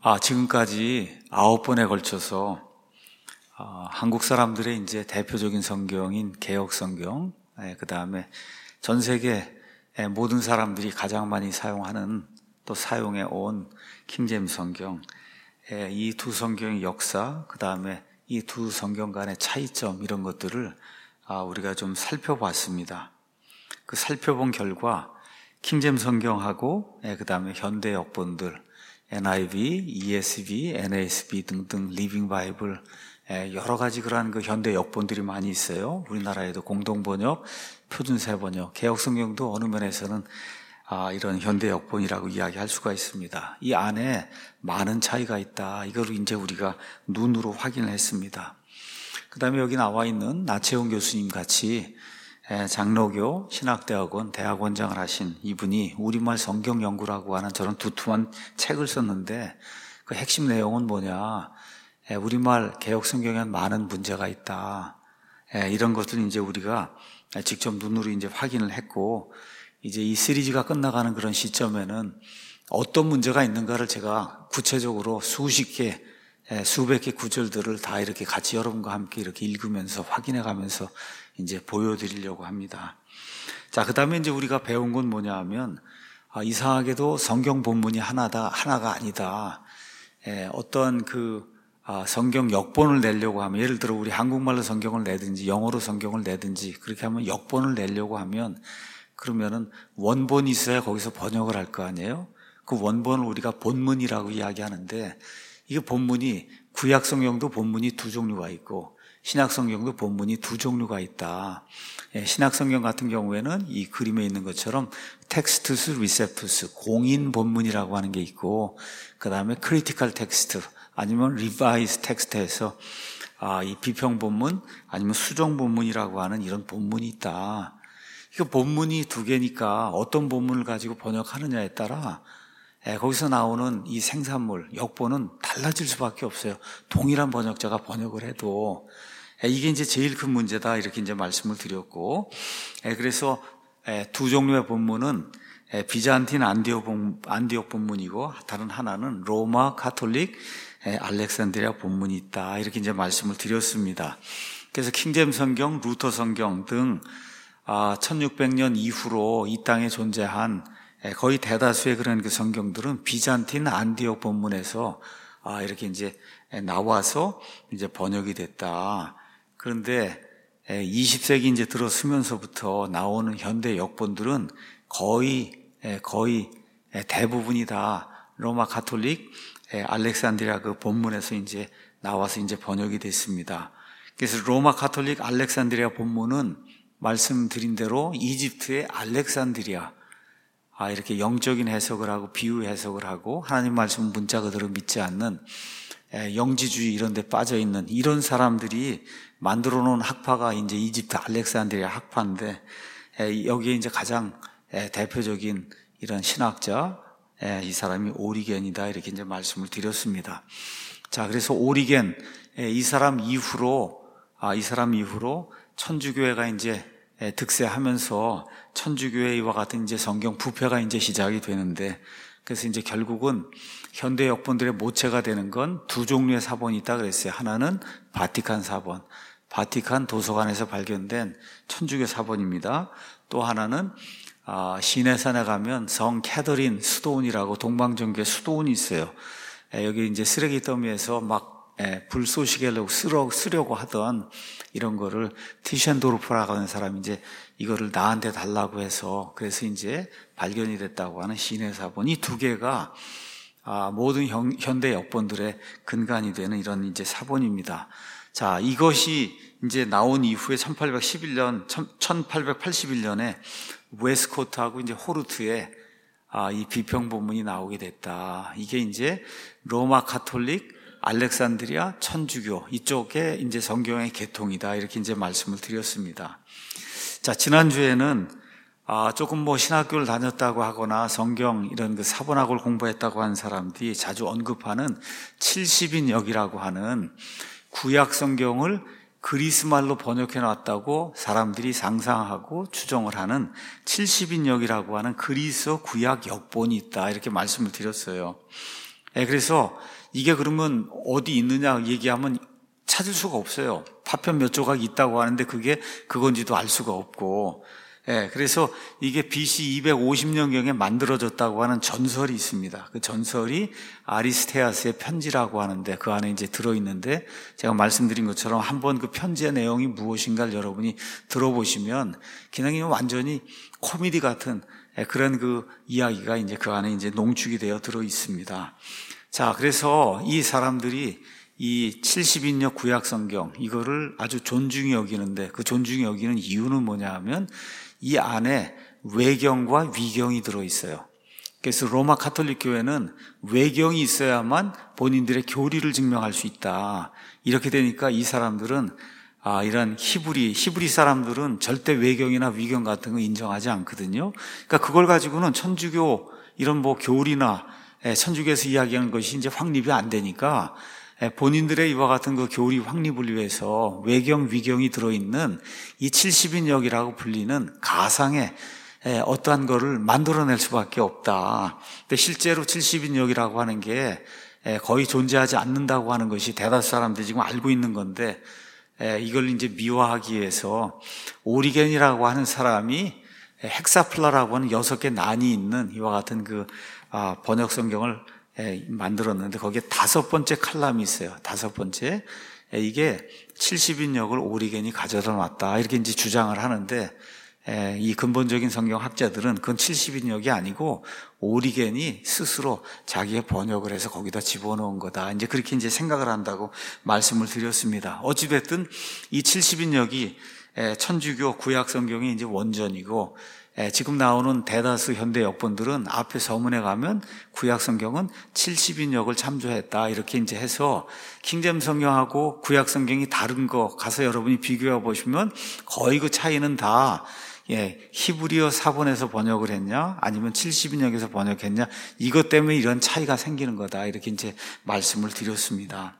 지금까지 9번에 걸쳐서 한국 사람들의 이제 대표적인 성경인 개역 성경, 그 다음에 전 세계 모든 사람들이 가장 많이 사용하는 또 사용해 온 킹제임스 성경, 이 두 성경의 역사, 그 다음에 이 두 성경 간의 차이점, 이런 것들을 우리가 좀 살펴봤습니다. 그 살펴본 결과 킹제임스 성경하고 그 다음에 현대 역본들 NIV, ESV, NASB 등등 리빙 바이블, 여러 가지 그러한 그 현대 역본들이 많이 있어요. 우리나라에도 공동번역, 표준세 번역, 개역 성경도 어느 면에서는 이런 현대 역본이라고 이야기할 수가 있습니다. 이 안에 많은 차이가 있다. 이걸 이제 우리가 눈으로 확인을 했습니다. 그 다음에 여기 나와 있는 나채용 교수님 같이 장로교 신학대학원 대학원장을 하신 이분이 우리말 성경 연구라고 하는 저런 두툼한 책을 썼는데, 그 핵심 내용은 뭐냐, 우리말 개역 성경에는 많은 문제가 있다. 이런 것들 이제 우리가 직접 눈으로 이제 확인을 했고, 이제 이 시리즈가 끝나가는 그런 시점에는 어떤 문제가 있는가를 제가 구체적으로 수십 개, 수백 개 구절들을 다 이렇게 같이 여러분과 함께 이렇게 읽으면서 확인해 가면서 이제 보여드리려고 합니다. 자, 그 다음에 이제 우리가 배운 건 뭐냐 하면, 이상하게도 성경 본문이 하나가 아니다. 어떤 성경 역본을 내려고 하면, 예를 들어 우리 한국말로 성경을 내든지 영어로 성경을 내든지 그렇게 하면 역본을 내려고 하면, 그러면은 원본이 있어야 거기서 번역을 할 거 아니에요? 그 원본을 우리가 본문이라고 이야기하는데, 이게 본문이, 구약 성경도 본문이 두 종류가 있고 신약 성경도 본문이 두 종류가 있다. 신약 성경 같은 경우에는 이 그림에 있는 것처럼 텍스투스 리셉투스, 공인 본문이라고 하는 게 있고, 그 다음에 크리티컬 텍스트 아니면 리바이스 텍스트에서 이 비평 본문 아니면 수정 본문이라고 하는 이런 본문이 있다. 이거 본문이 두 개니까 어떤 본문을 가지고 번역하느냐에 따라 거기서 나오는 이 생산물, 역본은 달라질 수밖에 없어요. 동일한 번역자가 번역을 해도. 이게 이제 제일 큰 문제다, 이렇게 이제 말씀을 드렸고, 그래서 두 종류의 본문은 비잔틴 안디옥 본문이고, 다른 하나는 로마 카톨릭 알렉산드리아 본문이 있다, 이렇게 이제 말씀을 드렸습니다. 그래서 킹제임스 성경, 루터 성경 등 1600년 이후로 이 땅에 존재한 거의 대다수의 그런 그 성경들은 비잔틴 안디옥 본문에서 이렇게 이제 나와서 이제 번역이 됐다. 그런데 20세기 이제 들어서면서부터 나오는 현대 역본들은 거의 대부분이 다 로마 카톨릭 알렉산드리아 그 본문에서 이제 나와서 이제 번역이 됐습니다. 그래서 로마 카톨릭 알렉산드리아 본문은 말씀드린 대로 이집트의 알렉산드리아, 이렇게 영적인 해석을 하고 비유 해석을 하고 하나님 말씀 문자 그대로 믿지 않는 영지주의 이런 데 빠져 있는 이런 사람들이 만들어 놓은 학파가 이제 이집트 알렉산드리아 학파인데, 여기에 이제 가장 대표적인 이런 신학자, 이 사람이 오리겐이다, 이렇게 이제 말씀을 드렸습니다. 자, 그래서 오리겐, 이 사람 이후로 천주교회가 이제 득세하면서 천주교회와 같은 이제 성경 부패가 이제 시작이 되는데, 그래서 이제 결국은 현대 역본들의 모체가 되는 건 두 종류의 사본이 있다 그랬어요. 하나는 바티칸 사본, 바티칸 도서관에서 발견된 천주교 사본입니다. 또 하나는 시내산에 가면 성 캐더린 수도원이라고 동방정교회 수도원이 있어요. 여기 이제 쓰레기 더미에서 막 불 쏘시게 하려고 쓰려고 하던 이런 거를 티셴도르프라고 하는 사람이 이제 이거를 나한테 달라고 해서, 그래서 이제 발견이 됐다고 하는 시내사본, 이 두 개가 모든 현대 역본들의 근간이 되는 이런 이제 사본입니다. 자, 이것이 이제 나온 이후에 1881년에 웨스코트하고 이제 호르트에 이 비평 본문이 나오게 됐다. 이게 이제 로마 카톨릭 알렉산드리아 천주교 이쪽에 이제 성경의 계통이다, 이렇게 이제 말씀을 드렸습니다. 자, 지난주에는 조금 신학교를 다녔다고 하거나 성경 이런 그 사본학을 공부했다고 하는 사람들이 자주 언급하는 70인역이라고 하는 구약 성경을 그리스말로 번역해 놨다고 사람들이 상상하고 추정을 하는 70인역이라고 하는 그리스 구약 역본이 있다, 이렇게 말씀을 드렸어요. 그래서 이게 그러면 어디 있느냐 얘기하면 찾을 수가 없어요. 파편 몇 조각 있다고 하는데 그게 그건지도 알 수가 없고, 그래서 이게 BC 250년경에 만들어졌다고 하는 전설이 있습니다. 그 전설이 아리스테아스의 편지라고 하는데 그 안에 이제 들어있는데, 제가 말씀드린 것처럼 한번 그 편지의 내용이 무엇인가를 여러분이 들어보시면 그냥 완전히 코미디 같은 그런 그 이야기가 이제 그 안에 이제 농축이 되어 들어 있습니다. 자, 그래서 이 사람들이 이 70인역 구약 성경 이거를 아주 존중히 여기는데, 그 존중히 여기는 이유는 뭐냐 하면 이 안에 외경과 위경이 들어있어요. 그래서 로마 가톨릭 교회는 외경이 있어야만 본인들의 교리를 증명할 수 있다. 이렇게 되니까 이 사람들은 이런 히브리 사람들은 절대 외경이나 위경 같은 거 인정하지 않거든요. 그러니까 그걸 가지고는 천주교 이런 뭐 교리나 천주교에서 이야기하는 것이 이제 확립이 안 되니까 본인들의 이와 같은 그 교리 확립을 위해서 외경, 위경이 들어있는 이 70인역이라고 불리는 가상의 어떠한 거를 만들어낼 수밖에 없다. 근데 실제로 70인역이라고 하는 게 거의 존재하지 않는다고 하는 것이 대다수 사람들이 지금 알고 있는 건데, 이걸 이제 미화하기 위해서 오리겐이라고 하는 사람이 헥사플라라고 하는 6개 난이 있는 이와 같은 그 번역 성경을 만들었는데 거기에 5번째 칼럼이 있어요. 5번째. 이게 70인역을 오리겐이 가져다 놨다. 이렇게 이제 주장을 하는데, 이 근본적인 성경 학자들은 그건 70인역이 아니고 오리겐이 스스로 자기의 번역을 해서 거기다 집어넣은 거다. 이제 그렇게 이제 생각을 한다고 말씀을 드렸습니다. 어찌됐든 이 70인역이 천주교 구약 성경의 이제 원전이고, 지금 나오는 대다수 현대 역본들은 앞에 서문에 가면 구약 성경은 70인역을 참조했다 이렇게 이제 해서 킹제임스 성경하고 구약 성경이 다른 거 가서 여러분이 비교해 보시면 거의 그 차이는 다 히브리어 사본에서 번역을 했냐 아니면 70인역에서 번역했냐 이것 때문에 이런 차이가 생기는 거다 이렇게 이제 말씀을 드렸습니다.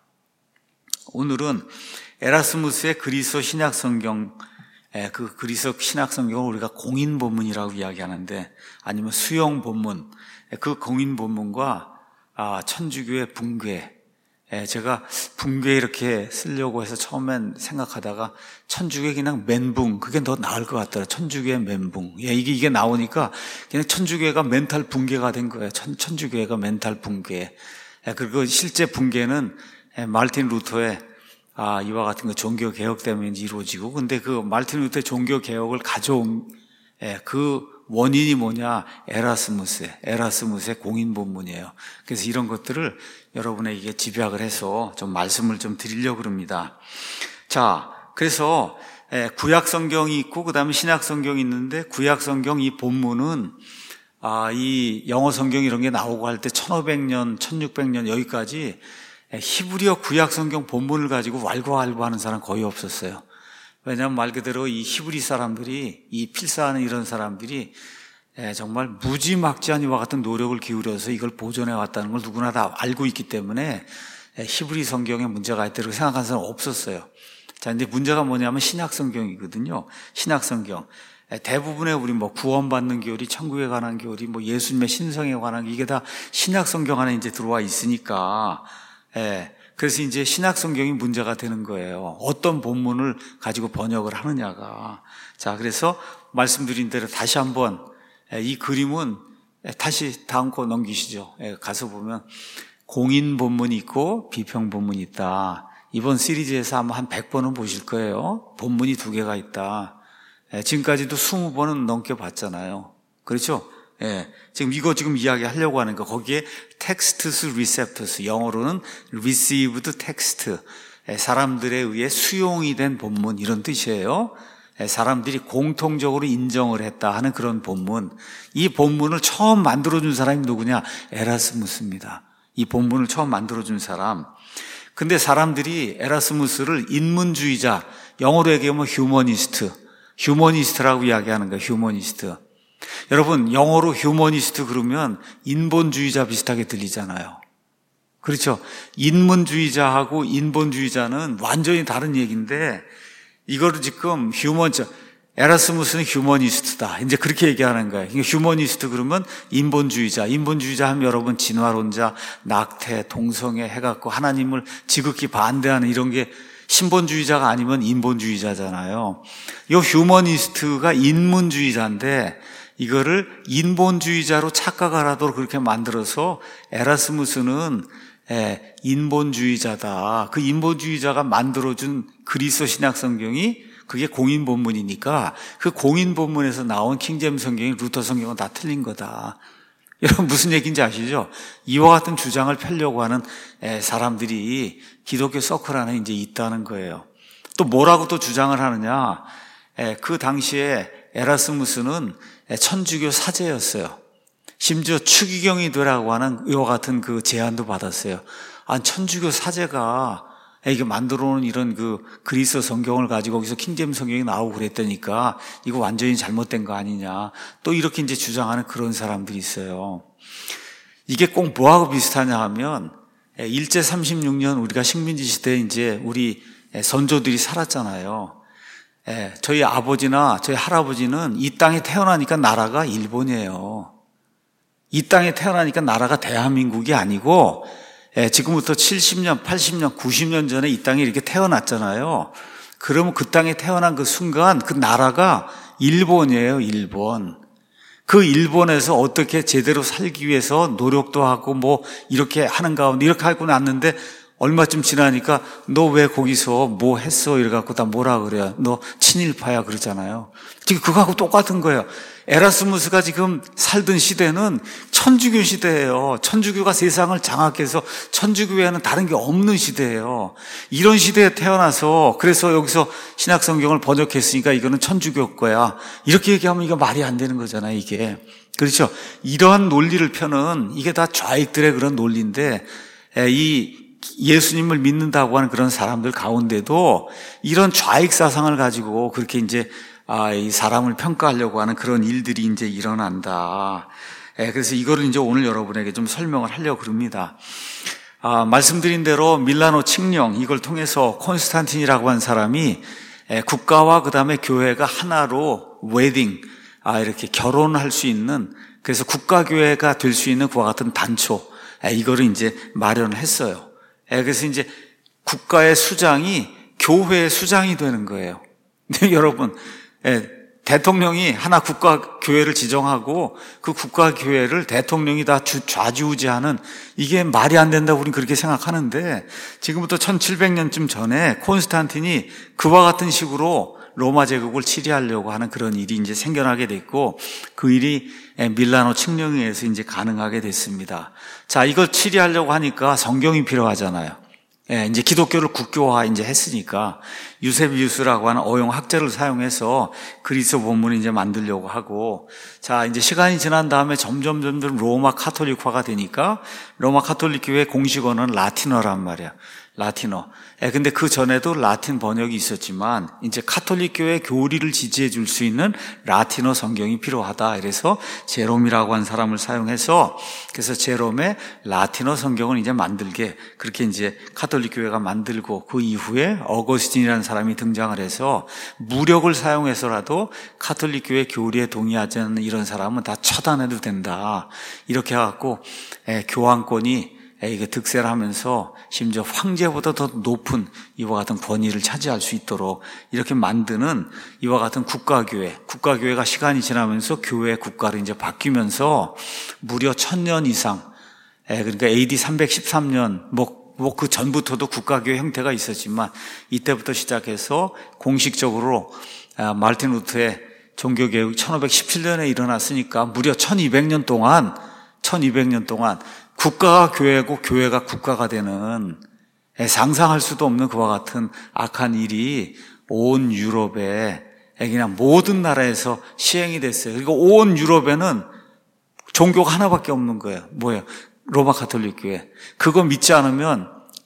오늘은 에라스무스의 그리스 신약 성경, 그 그리스 신약 성경을 우리가 공인 본문이라고 이야기하는데, 아니면 수용 본문, 그 공인 본문과 천주교의 붕괴, 제가 붕괴 이렇게 쓰려고 해서 처음엔 생각하다가 천주교의 그냥 멘붕, 그게 더 나을 것 같더라고요. 천주교의 멘붕. 이게 나오니까 그냥 천주교회가 멘탈 붕괴가 된 거예요. 천주교회가 멘탈 붕괴. 그리고 실제 붕괴는 마르틴 루터의 이와 같은 그 종교 개혁 때문에 이루어지고, 근데 그 마르틴 루터의 종교 개혁을 가져온 그 원인이 뭐냐? 에라스무스의 공인 본문이에요. 그래서 이런 것들을 여러분에게 집약을 해서 좀 말씀을 좀 드리려고 합니다. 자, 그래서 구약 성경이 있고 그다음에 신약 성경이 있는데, 구약 성경 이 본문은 이 영어 성경 이런 게 나오고 할 때 1500년, 1600년 여기까지 히브리어 구약 성경 본문을 가지고 왈가왈부하는 사람 거의 없었어요. 왜냐하면 말 그대로 이 히브리 사람들이, 이 필사하는 이런 사람들이 정말 무지막지한 이와 같은 노력을 기울여서 이걸 보존해 왔다는 걸 누구나 다 알고 있기 때문에 히브리 성경에 문제가 있다고 생각하는 사람은 없었어요. 자, 근데 문제가 뭐냐면 신약 성경이거든요. 신약 성경. 대부분의 우리 뭐 구원받는 교리, 천국에 관한 교리, 뭐 예수님의 신성에 관한 이게 다 신약 성경 안에 이제 들어와 있으니까, 그래서 이제 신약 성경이 문제가 되는 거예요. 어떤 본문을 가지고 번역을 하느냐가. 자, 그래서 말씀드린 대로 다시 한번 이 그림은 다시 다음 거 넘기시죠. 가서 보면 공인 본문이 있고 비평 본문이 있다. 이번 시리즈에서 아마 한 100번은 보실 거예요. 본문이 2개가 있다. 지금까지도 20번은 넘게 봤잖아요. 그렇죠? 지금 이야기 하려고 하는 거, 거기에 textus receptus, 영어로는 received text, 사람들에 의해 수용이 된 본문, 이런 뜻이에요. 사람들이 공통적으로 인정을 했다 하는 그런 본문. 이 본문을 처음 만들어준 사람이 누구냐? 에라스무스입니다. 이 본문을 처음 만들어준 사람. 근데 사람들이 에라스무스를 인문주의자, 영어로 얘기하면 휴머니스트라고 이야기하는 거예요. 휴머니스트. 여러분, 영어로 휴머니스트 그러면 인본주의자 비슷하게 들리잖아요. 그렇죠? 인문주의자하고 인본주의자는 완전히 다른 얘기인데, 이거를 지금 에라스무스는 휴머니스트다. 이제 그렇게 얘기하는 거예요. 그러니까 휴머니스트 그러면 인본주의자. 인본주의자 하면 여러분 진화론자, 낙태, 동성애 해갖고 하나님을 지극히 반대하는 이런 게 신본주의자가 아니면 인본주의자잖아요. 이 휴머니스트가 인문주의자인데 이거를 인본주의자로 착각하라도록 그렇게 만들어서 에라스무스는 인본주의자다. 그 인본주의자가 만들어준 그리스 신약 성경이 그게 공인 본문이니까 그 공인 본문에서 나온 킹제임스 성경이 루터 성경은 다 틀린 거다. 여러분 무슨 얘기인지 아시죠? 이와 같은 주장을 펴려고 하는 사람들이 기독교 서클 안에 이제 있다는 거예요. 또 뭐라고 또 주장을 하느냐? 그 당시에 에라스무스는 천주교 사제였어요. 심지어 추기경이 되라고 하는 이와 같은 그 제안도 받았어요. 천주교 사제가 이게 만들어 놓은 이런 그 그리스 성경을 가지고 거기서 킹제임스 성경이 나오고 그랬다니까 이거 완전히 잘못된 거 아니냐. 또 이렇게 이제 주장하는 그런 사람들이 있어요. 이게 꼭 뭐하고 비슷하냐 하면 일제 36년 우리가 식민지 시대에 이제 우리 선조들이 살았잖아요. 저희 아버지나 저희 할아버지는 이 땅에 태어나니까 나라가 일본이에요. 이 땅에 태어나니까 나라가 대한민국이 아니고 지금부터 70년, 80년, 90년 전에 이 땅에 이렇게 태어났잖아요. 그러면 그 땅에 태어난 그 순간 그 나라가 일본이에요, 일본. 그 일본에서 어떻게 제대로 살기 위해서 노력도 하고 뭐 이렇게 하는 가운데 이렇게 하고 났는데 얼마쯤 지나니까 너 왜 거기서 뭐 했어? 이래갖고 다 뭐라 그래요? 너 친일파야 그러잖아요. 지금 그거하고 똑같은 거예요. 에라스무스가 지금 살던 시대는 천주교 시대예요. 천주교가 세상을 장악해서 천주교에는 다른 게 없는 시대예요. 이런 시대에 태어나서 그래서 여기서 신약성경을 번역했으니까 이거는 천주교 거야. 이렇게 얘기하면 이거 말이 안 되는 거잖아요, 이게. 그렇죠? 이러한 논리를 펴는 이게 다 좌익들의 그런 논리인데 이 예수님을 믿는다고 하는 그런 사람들 가운데도 이런 좌익 사상을 가지고 그렇게 이제 이 사람을 평가하려고 하는 그런 일들이 이제 일어난다. 그래서 이거를 이제 오늘 여러분에게 좀 설명을 하려고 그럽니다. 말씀드린 대로 밀라노 칙령 이걸 통해서 콘스탄틴이라고 한 사람이 국가와 그 다음에 교회가 하나로 웨딩 이렇게 결혼할 수 있는 그래서 국가교회가 될 수 있는 그와 같은 단초 이거를 이제 마련을 했어요. 그래서 이제 국가의 수장이 교회의 수장이 되는 거예요. 근데 여러분, 대통령이 하나 국가교회를 지정하고 그 국가교회를 대통령이 다 좌지우지하는 이게 말이 안 된다고 우리는 그렇게 생각하는데 지금부터 1700년쯤 전에 콘스탄틴이 그와 같은 식으로 로마 제국을 치리하려고 하는 그런 일이 이제 생겨나게 됐고 그 일이 밀라노 칙령에 의해서 이제 가능하게 됐습니다. 자, 이걸 치리하려고 하니까 성경이 필요하잖아요. 이제 기독교를 국교화 이제 했으니까 유세비우스라고 하는 어용 학자를 사용해서 그리스 본문을 이제 만들려고 하고 자, 이제 시간이 지난 다음에 점점 로마 카톨릭화가 되니까 로마 카톨릭 교회 공식 언어는 라틴어란 말이야. 라틴어. 근데 그 전에도 라틴 번역이 있었지만 이제 카톨릭 교회 교리를 지지해 줄 수 있는 라틴어 성경이 필요하다. 그래서 제롬이라고 한 사람을 사용해서 그래서 제롬의 라틴어 성경을 이제 만들게 그렇게 이제 카톨릭 교회가 만들고 그 이후에 어거스틴이라는 사람이 등장을 해서 무력을 사용해서라도 카톨릭 교회 교리에 동의하지 않는 이런 사람은 다 처단해도 된다. 이렇게 해갖고 교황권이 이게 득세를 하면서 심지어 황제보다 더 높은 이와 같은 권위를 차지할 수 있도록 이렇게 만드는 이와 같은 국가교회가 시간이 지나면서 교회 국가로 이제 바뀌면서 무려 1000년 이상, 그러니까 AD 313년, 그 전부터도 국가교회 형태가 있었지만 이때부터 시작해서 공식적으로 마르틴 루터의 종교개혁 1517년에 일어났으니까 무려 1200년 동안 국가가 교회고 교회가 국가가 되는 상상할 수도 없는 그와 같은 악한 일이 온 유럽에 그냥 모든 나라에서 시행이 됐어요. 그리고 온 유럽에는 종교가 하나밖에 없는 거예요. 뭐예요? 로마 카톨릭 교회. 그거 믿지 않으면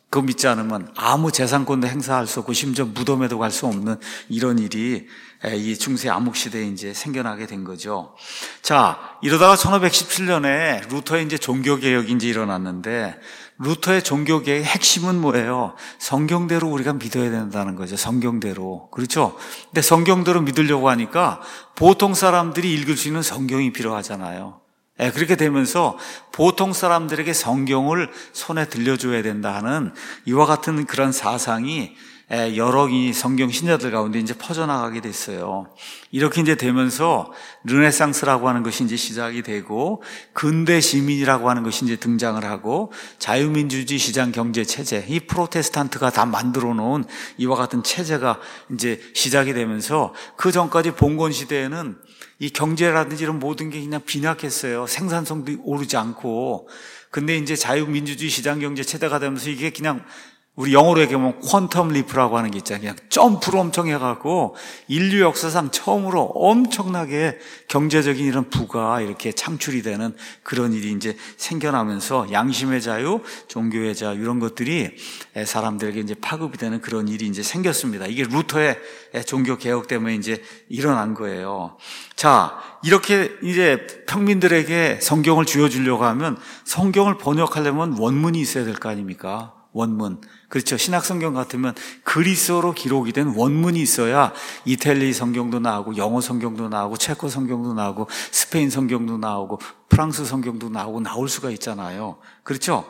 그거 믿지 않으면 아무 재산권도 행사할 수 없고 심지어 무덤에도 갈 수 없는 이런 일이 이 중세 암흑 시대에 이제 생겨나게 된 거죠. 자, 이러다가 1517년에 루터의 이제 종교개혁이 이제 일어났는데, 루터의 종교개혁의 핵심은 뭐예요? 성경대로 우리가 믿어야 된다는 거죠. 성경대로. 그렇죠? 근데 성경대로 믿으려고 하니까 보통 사람들이 읽을 수 있는 성경이 필요하잖아요. 그렇게 되면서 보통 사람들에게 성경을 손에 들려줘야 된다 하는 이와 같은 그런 사상이 여러 성경 신자들 가운데 이제 퍼져나가게 됐어요. 이렇게 이제 되면서 르네상스라고 하는 것이 이제 시작이 되고, 근대 시민이라고 하는 것이 이제 등장을 하고, 자유민주주의 시장 경제 체제, 이 프로테스탄트가 다 만들어 놓은 이와 같은 체제가 이제 시작이 되면서, 그 전까지 봉건 시대에는 이 경제라든지 이런 모든 게 그냥 빈약했어요. 생산성도 오르지 않고. 근데 이제 자유민주주의 시장 경제 체제가 되면서 이게 그냥 우리 영어로 얘기하면 퀀텀 리프라고 하는 게 있잖아요. 그냥 점프로 엄청 해갖고 인류 역사상 처음으로 엄청나게 경제적인 이런 부가 이렇게 창출이 되는 그런 일이 이제 생겨나면서 양심의 자유, 종교의 자유 이런 것들이 사람들에게 이제 파급이 되는 그런 일이 이제 생겼습니다. 이게 루터의 종교 개혁 때문에 이제 일어난 거예요. 자, 이렇게 이제 평민들에게 성경을 쥐어주려고 하면 성경을 번역하려면 원문이 있어야 될 거 아닙니까? 원문. 그렇죠. 신약성경 같으면 그리스어로 기록이 된 원문이 있어야 이탈리 성경도 나오고 영어 성경도 나오고 체코 성경도 나오고 스페인 성경도 나오고 프랑스 성경도 나오고 나올 수가 있잖아요. 그렇죠.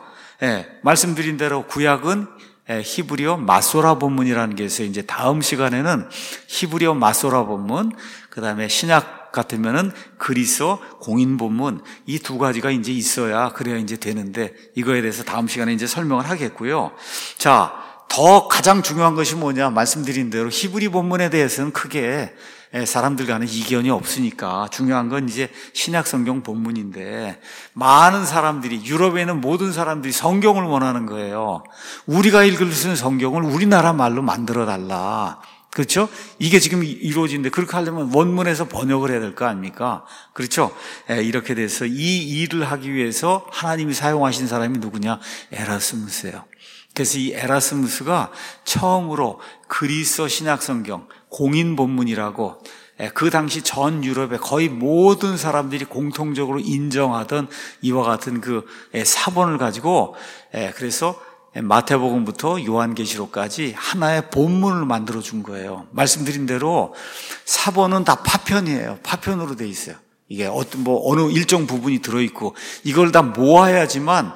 말씀드린 대로 구약은 히브리어 마소라 본문이라는 게 있어요. 이제 다음 시간에는 히브리어 마소라 본문, 그 다음에 신약 같으면은 그리스어 공인 본문, 이 두 가지가 이제 있어야 그래야 이제 되는데, 이거에 대해서 다음 시간에 이제 설명을 하겠고요. 자, 더 가장 중요한 것이 뭐냐, 말씀드린 대로 히브리 본문에 대해서는 크게 사람들 간에 이견이 없으니까 중요한 건 이제 신약 성경 본문인데, 많은 사람들이, 유럽에 있는 모든 사람들이 성경을 원하는 거예요. 우리가 읽을 수 있는 성경을 우리나라 말로 만들어 달라. 그렇죠? 이게 지금 이루어지는데, 그렇게 하려면 원문에서 번역을 해야 될 거 아닙니까? 그렇죠? 이렇게 돼서 이 일을 하기 위해서 하나님이 사용하신 사람이 누구냐? 에라스무스예요. 그래서 이 에라스무스가 처음으로 그리스어 신약성경 공인 본문이라고, 그 당시 전 유럽의 거의 모든 사람들이 공통적으로 인정하던 이와 같은 그 사본을 가지고, 그래서 마태복음부터 요한계시록까지 하나의 본문을 만들어 준 거예요. 말씀드린 대로 사본은 다 파편이에요. 파편으로 돼 있어요. 이게 어느 일정 부분이 들어있고, 이걸 다 모아야지만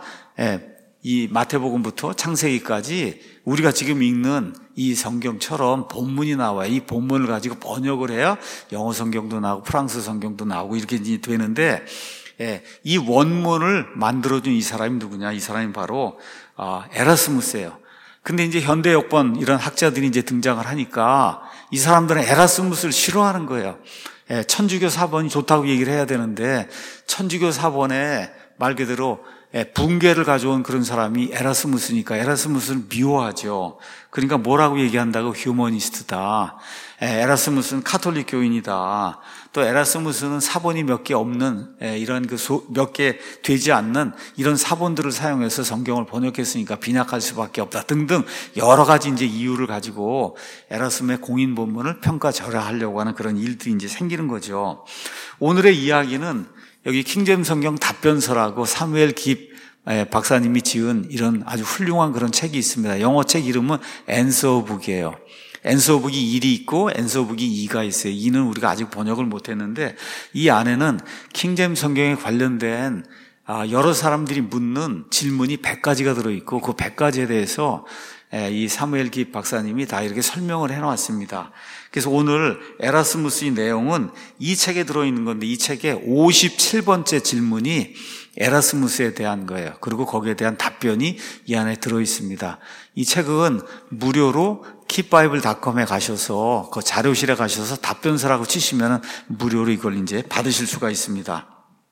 이 마태복음부터 창세기까지 우리가 지금 읽는 이 성경처럼 본문이 나와요. 이 본문을 가지고 번역을 해야 영어 성경도 나오고 프랑스 성경도 나오고 이렇게 되는데, 이 원문을 만들어준 이 사람이 누구냐? 이 사람이 바로 에라스무스예요. 근데 이제 현대 역번 이런 학자들이 이제 등장을 하니까 이 사람들은 에라스무스를 싫어하는 거예요. 천주교 사본이 좋다고 얘기를 해야 되는데, 천주교 사본에 말 그대로 붕괴를 가져온 그런 사람이 에라스무스니까 에라스무스를 미워하죠. 그러니까 뭐라고 얘기한다고? 휴머니스트다. 에라스무스는 카톨릭 교인이다. 또 에라스무스는 사본이 몇 개 없는, 이런 몇 개 되지 않는 이런 사본들을 사용해서 성경을 번역했으니까 빈약할 수밖에 없다 등등 여러 가지 이제 이유를 가지고 에라스무스의 공인 본문을 평가절하하려고 하는 그런 일들이 이제 생기는 거죠. 오늘의 이야기는 여기 킹제임스 성경 답변서라고 사무엘 깁 박사님이 지은 이런 아주 훌륭한 그런 책이 있습니다. 영어 책 이름은 앤서북이에요. 앤서북이 1이 있고 앤서북이 2가 있어요. 2는 우리가 아직 번역을 못했는데, 이 안에는 킹제임스 성경에 관련된 여러 사람들이 묻는 질문이 100가지가 들어있고, 그 100가지에 대해서 이 사무엘 깁 박사님이 다 이렇게 설명을 해놨습니다. 그래서 오늘 에라스무스의 내용은 이 책에 들어있는 건데, 이 책의 57번째 질문이 에라스무스에 대한 거예요. 그리고 거기에 대한 답변이 이 안에 들어있습니다. 이 책은 무료로 킵바이블.com에 가셔서 그 자료실에 가셔서 답변서라고 치시면 무료로 이걸 이제 받으실 수가 있습니다.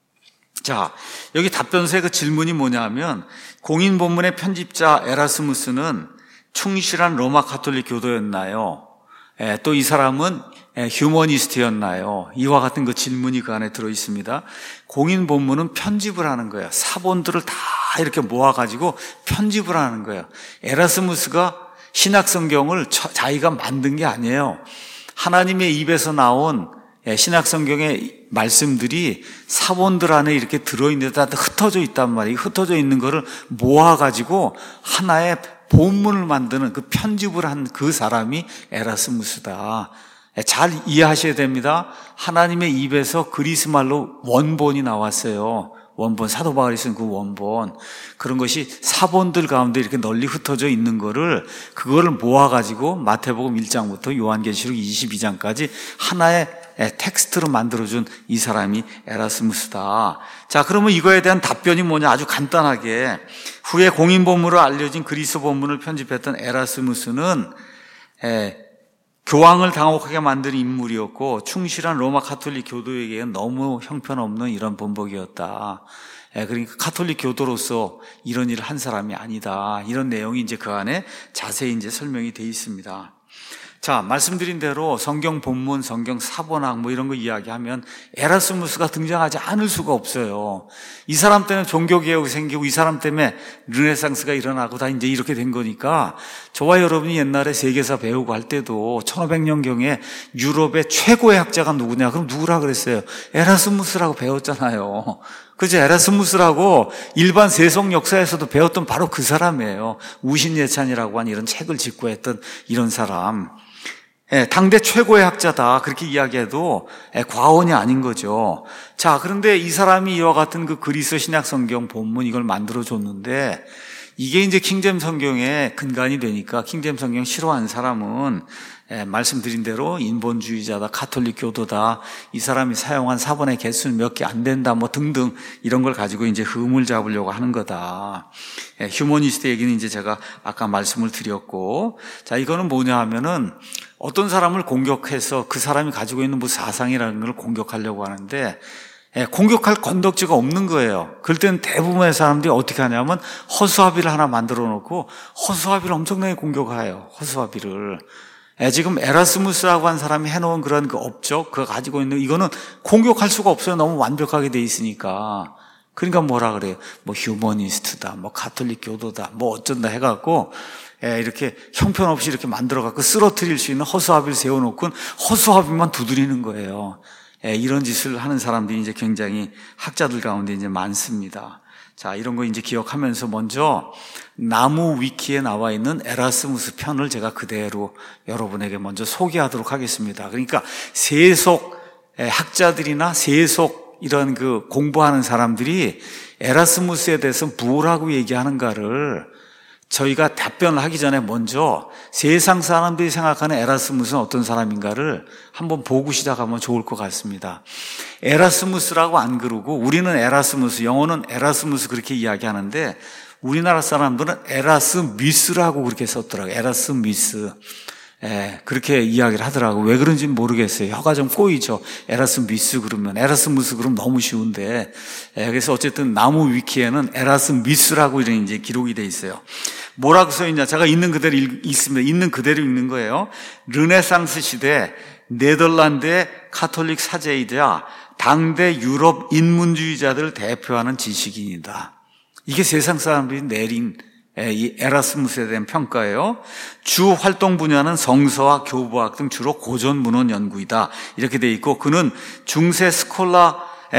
자, 여기 답변서의 그 질문이 뭐냐면, 공인 본문의 편집자 에라스무스는 충실한 로마 가톨릭 교도였나요? 또 이 사람은 휴머니스트였나요? 이와 같은 그 질문이 그 안에 들어 있습니다. 공인 본문은 편집을 하는 거예요. 사본들을 다 이렇게 모아가지고 편집을 하는 거예요. 에라스무스가 신약 성경을 자기가 만든 게 아니에요. 하나님의 입에서 나온 신약 성경의 말씀들이 사본들 안에 이렇게 들어있는데 다 흩어져 있단 말이에요. 흩어져 있는 거를 모아가지고 하나의 본문을 만드는 그 편집을 한 그 사람이 에라스무스다. 잘 이해하셔야 됩니다. 하나님의 입에서 그리스 말로 원본이 나왔어요. 원본, 사도 바울이 쓴 그 원본. 그런 것이 사본들 가운데 이렇게 널리 흩어져 있는 그거를 모아가지고 마태복음 1장부터 요한계시록 22장까지 하나의 텍스트로 만들어준 이 사람이 에라스무스다. 자, 그러면 이거에 대한 답변이 뭐냐? 아주 간단하게 후에 공인 본문으로 알려진 그리스 본문을 편집했던 에라스무스는 교황을 당혹하게 만든 인물이었고 충실한 로마 가톨릭 교도에게는 너무 형편없는 이런 본보기였다. 그러니까 가톨릭 교도로서 이런 일을 한 사람이 아니다. 이런 내용이 이제 그 안에 자세히 이제 설명이 되어 있습니다. 자, 말씀드린 대로 성경 본문, 성경 사본학 뭐 이런 거 이야기하면 에라스무스가 등장하지 않을 수가 없어요. 이 사람 때문에 종교개혁이 생기고 이 사람 때문에 르네상스가 일어나고 다 이제 이렇게 된 거니까 저와 여러분이 옛날에 세계사 배우고 할 때도 1500년경에 유럽의 최고의 학자가 누구냐? 그럼 누구라 그랬어요? 에라스무스라고 배웠잖아요. 그죠? 에라스무스라고 일반 세속 역사에서도 배웠던 바로 그 사람이에요. 우신예찬이라고 하는 이런 책을 짓고 했던 이런 사람. 당대 최고의 학자다 그렇게 이야기해도 과언이 아닌 거죠. 자, 그런데 이 사람이 이와 같은 그 그리스 신약 성경 본문 이걸 만들어줬는데 이게 이제 킹제임 성경의 근간이 되니까 킹제임 성경 싫어하는 사람은 말씀드린 대로 인본주의자다, 가톨릭 교도다, 이 사람이 사용한 사본의 개수는 몇 개 안 된다, 뭐 등등 이런 걸 가지고 이제 흠을 잡으려고 하는 거다. 휴머니스트 얘기는 이제 제가 아까 말씀을 드렸고, 자, 이거는 뭐냐 하면은 어떤 사람을 공격해서 그 사람이 가지고 있는 뭐 사상이라는 걸 공격하려고 하는데 공격할 건덕지가 없는 거예요. 그럴 때는 대부분의 사람들이 어떻게 하냐면 허수아비를 하나 만들어 놓고 허수아비를 엄청나게 공격해요. 허수아비를. 지금 에라스무스라고 한 사람이 해놓은 그런 그 업적, 그거 가지고 있는 이거는 공격할 수가 없어요. 너무 완벽하게 돼 있으니까. 그러니까 뭐라 그래요? 뭐 휴머니스트다, 뭐 가톨릭 교도다, 뭐 어쩐다 해갖고 이렇게 형편없이 이렇게 만들어갖고 쓰러뜨릴 수 있는 허수아비를 세워놓고 허수아비만 두드리는 거예요. 이런 짓을 하는 사람들이 이제 굉장히 학자들 가운데 이제 많습니다. 자, 이런 거 이제 기억하면서 먼저 나무 위키에 나와 있는 에라스무스 편을 제가 그대로 여러분에게 먼저 소개하도록 하겠습니다. 그러니까 세속 학자들이나 세속 이런 그 공부하는 사람들이 에라스무스에 대해서 뭐라고 얘기하는가를 저희가 답변을 하기 전에 먼저 세상 사람들이 생각하는 에라스무스는 어떤 사람인가를 한번 보고 시작하면 좋을 것 같습니다. 에라스무스라고 안 그러고 우리는 에라스무스, 영어는 에라스무스 그렇게 이야기하는데 우리나라 사람들은 에라스미스라고 그렇게 썼더라고요. 에라스미스. 그렇게 이야기를 하더라고요. 왜 그런지는 모르겠어요. 혀가 좀 꼬이죠. 에라스미스 그러면. 에라스무스 그러면 너무 쉬운데. 그래서 어쨌든 나무 위키에는 에라스미스라고 이런 이제 기록이 돼 있어요. 뭐라고 써있냐. 제가 있는 그대로 읽습니다. 있는 그대로 읽는 거예요. 르네상스 시대 네덜란드의 카톨릭 사제이자 당대 유럽 인문주의자들을 대표하는 지식인이다. 이게 세상 사람들이 내린 이 에라스무스에 대한 평가예요. 주 활동 분야는 성서와 교부학 등 주로 고전 문헌 연구이다. 이렇게 돼 있고 그는 중세 스콜라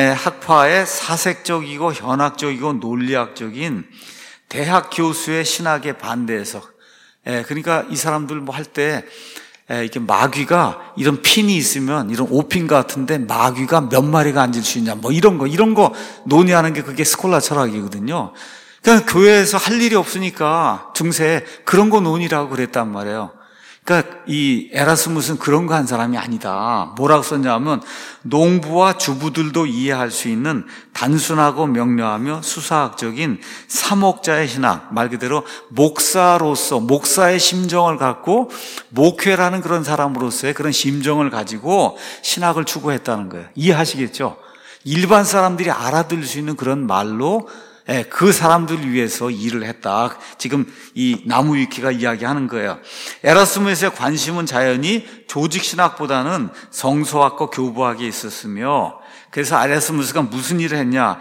학파의 사색적이고 현학적이고 논리학적인 대학 교수의 신학에 반대해서 그러니까 이 사람들 뭐 할 때 이렇게 마귀가 이런 핀이 있으면 이런 오핀 같은데 마귀가 몇 마리가 앉을 수 있냐 뭐 이런 거 논의하는 게 그게 스콜라 철학이거든요. 그러니까 교회에서 할 일이 없으니까 중세에 그런 거 논의라고 그랬단 말이에요. 그러니까 이 에라스무스는 그런 거 한 사람이 아니다. 뭐라고 썼냐면 농부와 주부들도 이해할 수 있는 단순하고 명료하며 수사학적인 사목자의 신학, 말 그대로 목사로서 목사의 심정을 갖고 목회라는 그런 사람으로서의 그런 심정을 가지고 신학을 추구했다는 거예요. 이해하시겠죠? 일반 사람들이 알아들을 수 있는 그런 말로 그 사람들을 위해서 일을 했다. 지금 이 나무위키가 이야기하는 거예요. 에라스무스의 관심은 자연히 조직신학보다는 성서학과 교부학에 있었으며, 그래서 에라스무스가 무슨 일을 했냐,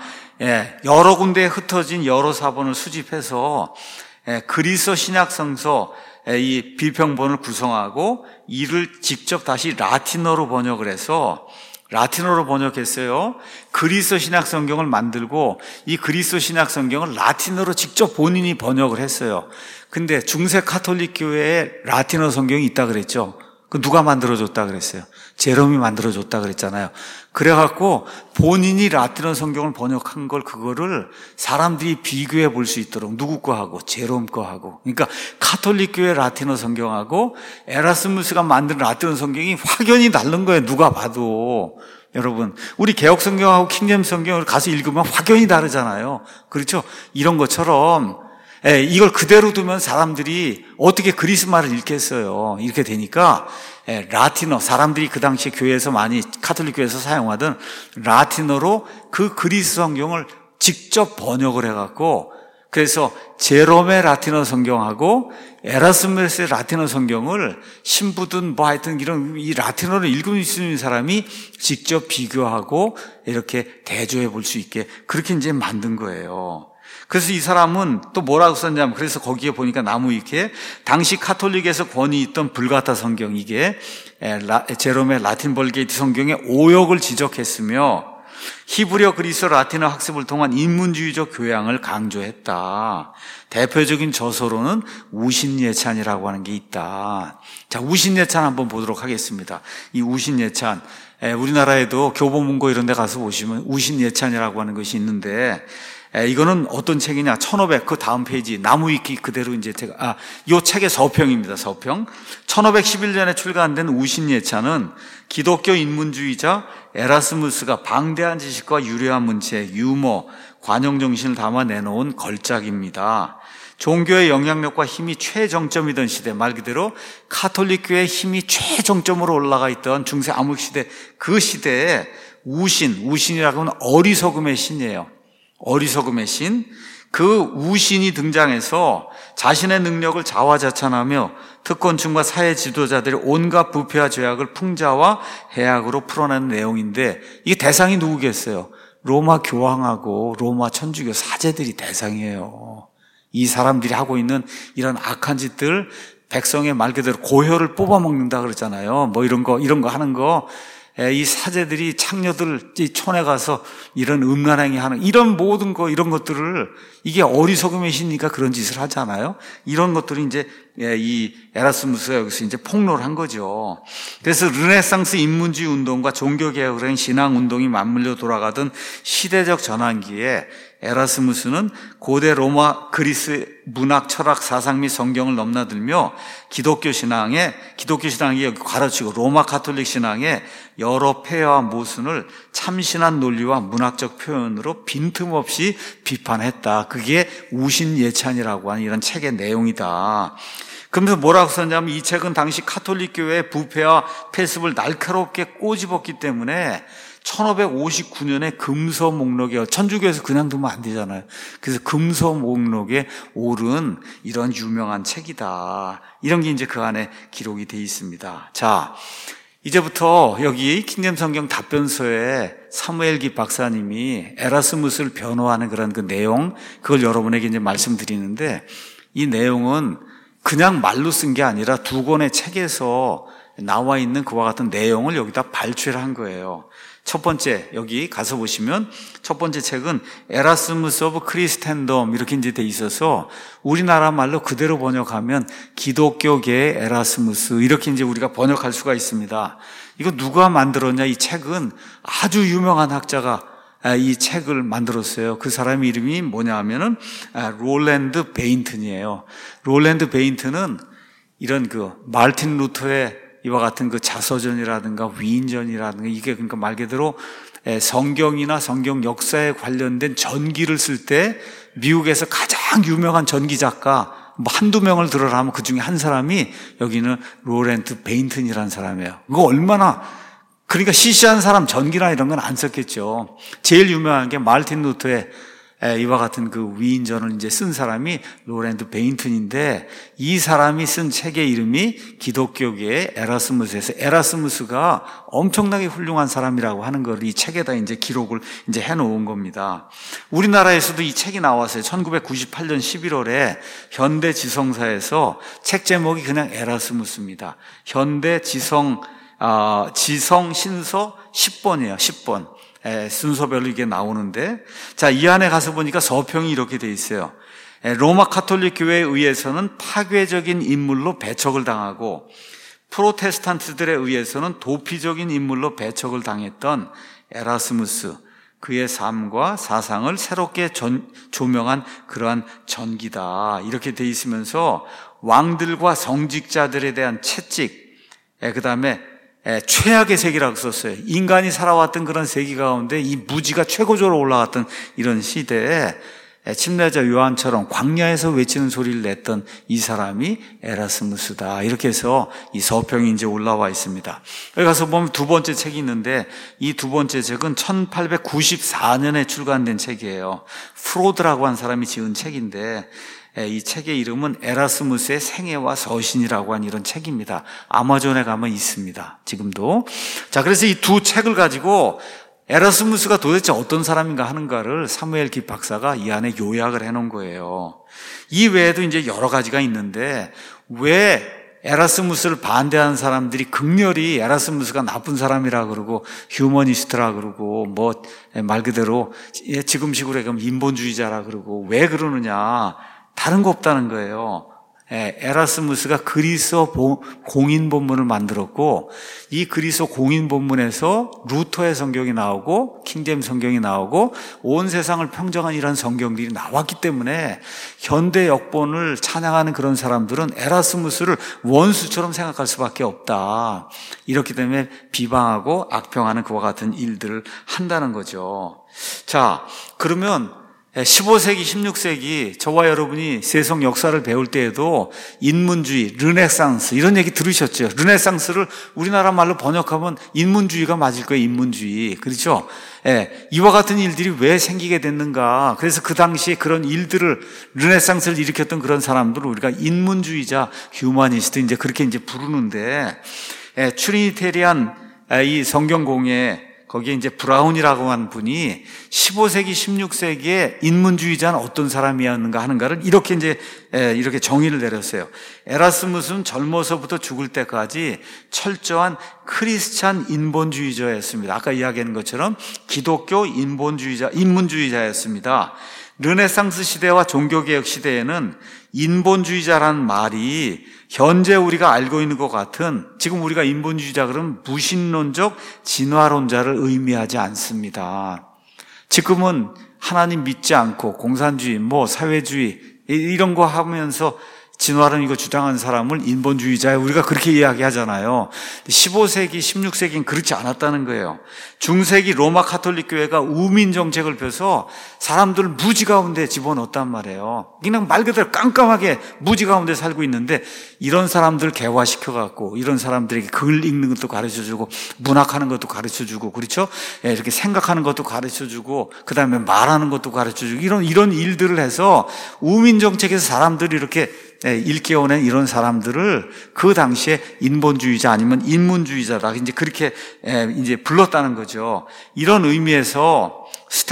여러 군데에 흩어진 여러 사본을 수집해서 그리스 신약성서 이 비평본을 구성하고 이를 직접 다시 라틴어로 번역을 해서 라틴어로 번역했어요. 그리스 신약 성경을 만들고 이 그리스 신약 성경을 라틴어로 직접 본인이 번역을 했어요. 근데 중세 카톨릭 교회에 라틴어 성경이 있다 그랬죠. 그 누가 만들어줬다 그랬어요? 제롬이 만들어줬다 그랬잖아요. 그래갖고 본인이 라틴어 성경을 번역한 걸, 그거를 사람들이 비교해 볼 수 있도록 누구 거 하고 제롬 거 하고, 그러니까 카톨릭 교회 라틴어 성경하고 에라스무스가 만든 라틴어 성경이 확연히 다른 거예요. 누가 봐도. 여러분, 우리 개혁 성경하고 킹제임스 성경을 가서 읽으면 확연히 다르잖아요. 그렇죠? 이런 것처럼 이걸 그대로 두면 사람들이 어떻게 그리스 말을 읽겠어요. 이렇게 되니까 라틴어, 사람들이 그 당시 교회에서 많이, 카톨릭 교회에서 사용하던 라틴어로 그 그리스 성경을 직접 번역을 해갖고, 그래서 제롬의 라틴어 성경하고 에라스무스의 라틴어 성경을 신부든 뭐 하여튼 이런 이 라틴어를 읽을 수 있는 사람이 직접 비교하고 이렇게 대조해 볼 수 있게 그렇게 이제 만든 거예요. 그래서 이 사람은 또 뭐라고 썼냐면, 그래서 거기에 보니까 나무위키에 당시 카톨릭에서 권위 있던 불가타 성경, 이게 제롬의 라틴 벌게이트 성경의 오역을 지적했으며 히브리어 그리스어 라틴어 학습을 통한 인문주의적 교양을 강조했다. 대표적인 저서로는 우신예찬이라고 하는 게 있다. 자, 우신예찬 한번 보도록 하겠습니다. 이 우신예찬, 우리나라에도 교보문고 이런 데 가서 보시면 우신예찬이라고 하는 것이 있는데, 이거는 어떤 책이냐, 1500, 그 다음 페이지, 나무위키 그대로 이제 요 책의 서평입니다, 서평. 1511년에 출간된 우신예찬은 기독교 인문주의자 에라스무스가 방대한 지식과 유려한 문체, 유머, 관용정신을 담아 내놓은 걸작입니다. 종교의 영향력과 힘이 최정점이던 시대, 말 그대로 카톨릭교의 힘이 최정점으로 올라가 있던 중세 암흑시대, 그 시대에 우신이라고 하면 어리석음의 신이에요. 어리석음의 신, 그 우신이 등장해서 자신의 능력을 자화자찬하며 특권층과 사회 지도자들의 온갖 부패와 죄악을 풍자와 해악으로 풀어내는 내용인데, 이게 대상이 누구겠어요? 로마 교황하고 로마 천주교 사제들이 대상이에요. 이 사람들이 하고 있는 이런 악한 짓들, 백성의 말 그대로 고혈을 뽑아먹는다 그러잖아요. 뭐 이런 거 하는 거, 이 사제들이 창녀들 촌에 가서 이런 음란행위 하는 이런 모든 거, 이런 것들을, 이게 어리석음의 신이니까 그런 짓을 하잖아요. 이런 것들이 이제 이 에라스무스가 여기서 이제 폭로를 한 거죠. 그래서 르네상스 인문주의 운동과 종교개혁을 한 신앙 운동이 맞물려 돌아가던 시대적 전환기에 에라스무스는 고대 로마 그리스 문학, 철학, 사상 및 성경을 넘나들며 기독교 신앙이 가르치고 로마 가톨릭 신앙의 여러 폐해와 모순을 참신한 논리와 문학적 표현으로 빈틈없이 비판했다. 그게 우신예찬이라고 하는 이런 책의 내용이다. 그러면서 뭐라고 썼냐면, 이 책은 당시 카톨릭 교회의 부패와 폐습을 날카롭게 꼬집었기 때문에 1559년에 금서 목록에, 천주교에서 그냥 두면 안 되잖아요. 그래서 금서 목록에 오른 이런 유명한 책이다. 이런 게 이제 그 안에 기록이 되어 있습니다. 자, 이제부터 여기 킹제임스 성경 답변서에 사무엘기 박사님이 에라스무스를 변호하는 그런 그 내용, 그걸 여러분에게 이제 말씀드리는데, 이 내용은 그냥 말로 쓴 게 아니라 두 권의 책에서 나와 있는 그와 같은 내용을 여기다 발췌를 한 거예요. 첫 번째, 여기 가서 보시면 첫 번째 책은 에라스무스 오브 크리스텐덤 이렇게 이제 돼 있어서 우리나라 말로 그대로 번역하면 기독교계의 에라스무스, 이렇게 이제 우리가 번역할 수가 있습니다. 이거 누가 만들었냐? 이 책은 아주 유명한 학자가 이 책을 만들었어요. 그 사람의 이름이 뭐냐 하면은 롤랜드 베인튼이에요. 롤랜드 베인튼은 이런 그 마르틴 루터의 이와 같은 그 자서전이라든가 위인전이라든가, 이게 그러니까 말 그대로 성경이나 성경 역사에 관련된 전기를 쓸 때 미국에서 가장 유명한 전기 작가 뭐 한두 명을 들어라 하면 그 중에 한 사람이 여기는 롤랜드 베인튼이라는 사람이에요. 이거 얼마나, 그러니까 시시한 사람 전기나 이런 건 안 썼겠죠. 제일 유명한 게 마르틴 루터의 이와 같은 그 위인전을 이제 쓴 사람이 로렌트 베인튼인데, 이 사람이 쓴 책의 이름이 기독교계의 에라스무스에서, 에라스무스가 엄청나게 훌륭한 사람이라고 하는 걸 이 책에다 이제 기록을 이제 해놓은 겁니다. 우리나라에서도 이 책이 나왔어요. 1998년 11월에 현대 지성사에서 책 제목이 그냥 에라스무스입니다. 현대 지성 신서 10번이에요. 10번. 순서별로 이게 나오는데, 자, 이 안에 가서 보니까 서평이 이렇게 돼 있어요. 로마 카톨릭 교회에 의해서는 파괴적인 인물로 배척을 당하고, 프로테스탄트들에 의해서는 도피적인 인물로 배척을 당했던 에라스무스, 그의 삶과 사상을 새롭게 조명한 그러한 전기다, 이렇게 돼 있으면서 왕들과 성직자들에 대한 채찍, 그 다음에 최악의 세기라고 썼어요. 인간이 살아왔던 그런 세기 가운데 이 무지가 최고조로 올라갔던 이런 시대에 침례자 요한처럼 광야에서 외치는 소리를 냈던 이 사람이 에라스무스다, 이렇게 해서 이 서평이 이제 올라와 있습니다. 여기 가서 보면 두 번째 책이 있는데, 이 두 번째 책은 1894년에 출간된 책이에요. 프로드라고 한 사람이 지은 책인데, 이 책의 이름은 에라스무스의 생애와 서신이라고 한 이런 책입니다. 아마존에 가면 있습니다, 지금도. 자, 그래서 이 두 책을 가지고 에라스무스가 도대체 어떤 사람인가 하는가를 사무엘 깁 박사가 이 안에 요약을 해놓은 거예요. 이 외에도 이제 여러 가지가 있는데, 왜 에라스무스를 반대하는 사람들이 극렬히 에라스무스가 나쁜 사람이라 그러고 휴머니스트라 그러고 뭐 말 그대로 지금식으로 얘기하면 인본주의자라 그러고, 왜 그러느냐? 다른 거 없다는 거예요. 에라스무스가 그리스어 공인 본문을 만들었고, 이 그리스어 공인 본문에서 루터의 성경이 나오고 킹제임스 성경이 나오고 온 세상을 평정한 이런 성경들이 나왔기 때문에 현대 역본을 찬양하는 그런 사람들은 에라스무스를 원수처럼 생각할 수밖에 없다. 이렇기 때문에 비방하고 악평하는 그와 같은 일들을 한다는 거죠. 자, 그러면 15세기, 16세기 저와 여러분이 세속 역사를 배울 때에도 인문주의, 르네상스 이런 얘기 들으셨죠? 르네상스를 우리나라 말로 번역하면 인문주의가 맞을 거예요. 인문주의. 그렇죠? 이와 같은 일들이 왜 생기게 됐는가? 그래서 그 당시에 그런 일들을, 르네상스를 일으켰던 그런 분들을 우리가 인문주의자, 휴머니스트 이제 그렇게 이제 부르는데, 트리니테리안 이 성경 공예, 거기에 이제 브라운이라고 한 분이 15세기, 16세기에 인문주의자는 어떤 사람이었는가 하는가를 이렇게 이제 이렇게 정의를 내렸어요. 에라스무스는 젊어서부터 죽을 때까지 철저한 크리스찬 인본주의자였습니다. 아까 이야기한 것처럼 기독교 인문주의자였습니다. 르네상스 시대와 종교개혁 시대에는 인본주의자라는 말이 현재 우리가 알고 있는 것 같은, 지금 우리가 인본주의자 그러면 무신론적 진화론자를 의미하지 않습니다. 지금은 하나님 믿지 않고 공산주의, 사회주의 이런 거 하면서 진화론 이거 주장한 사람을 인본주의자에 우리가 그렇게 이야기하잖아요. 15세기, 16세기는 그렇지 않았다는 거예요. 중세기 로마 카톨릭 교회가 우민 정책을 펴서 사람들을 무지 가운데 집어넣었단 말이에요. 그냥 말 그대로 깜깜하게 무지 가운데 살고 있는데, 이런 사람들을 개화시켜갖고 이런 사람들에게 글 읽는 것도 가르쳐주고 문학하는 것도 가르쳐주고, 그렇죠? 이렇게 생각하는 것도 가르쳐주고 그 다음에 말하는 것도 가르쳐주고 이런 일들을 해서 우민 정책에서 사람들이 이렇게 일깨워낸 이런 사람들을 그 당시에 인본주의자 아니면 인문주의자다 이제 그렇게 이제 불렀다는 거죠. 이런 의미에서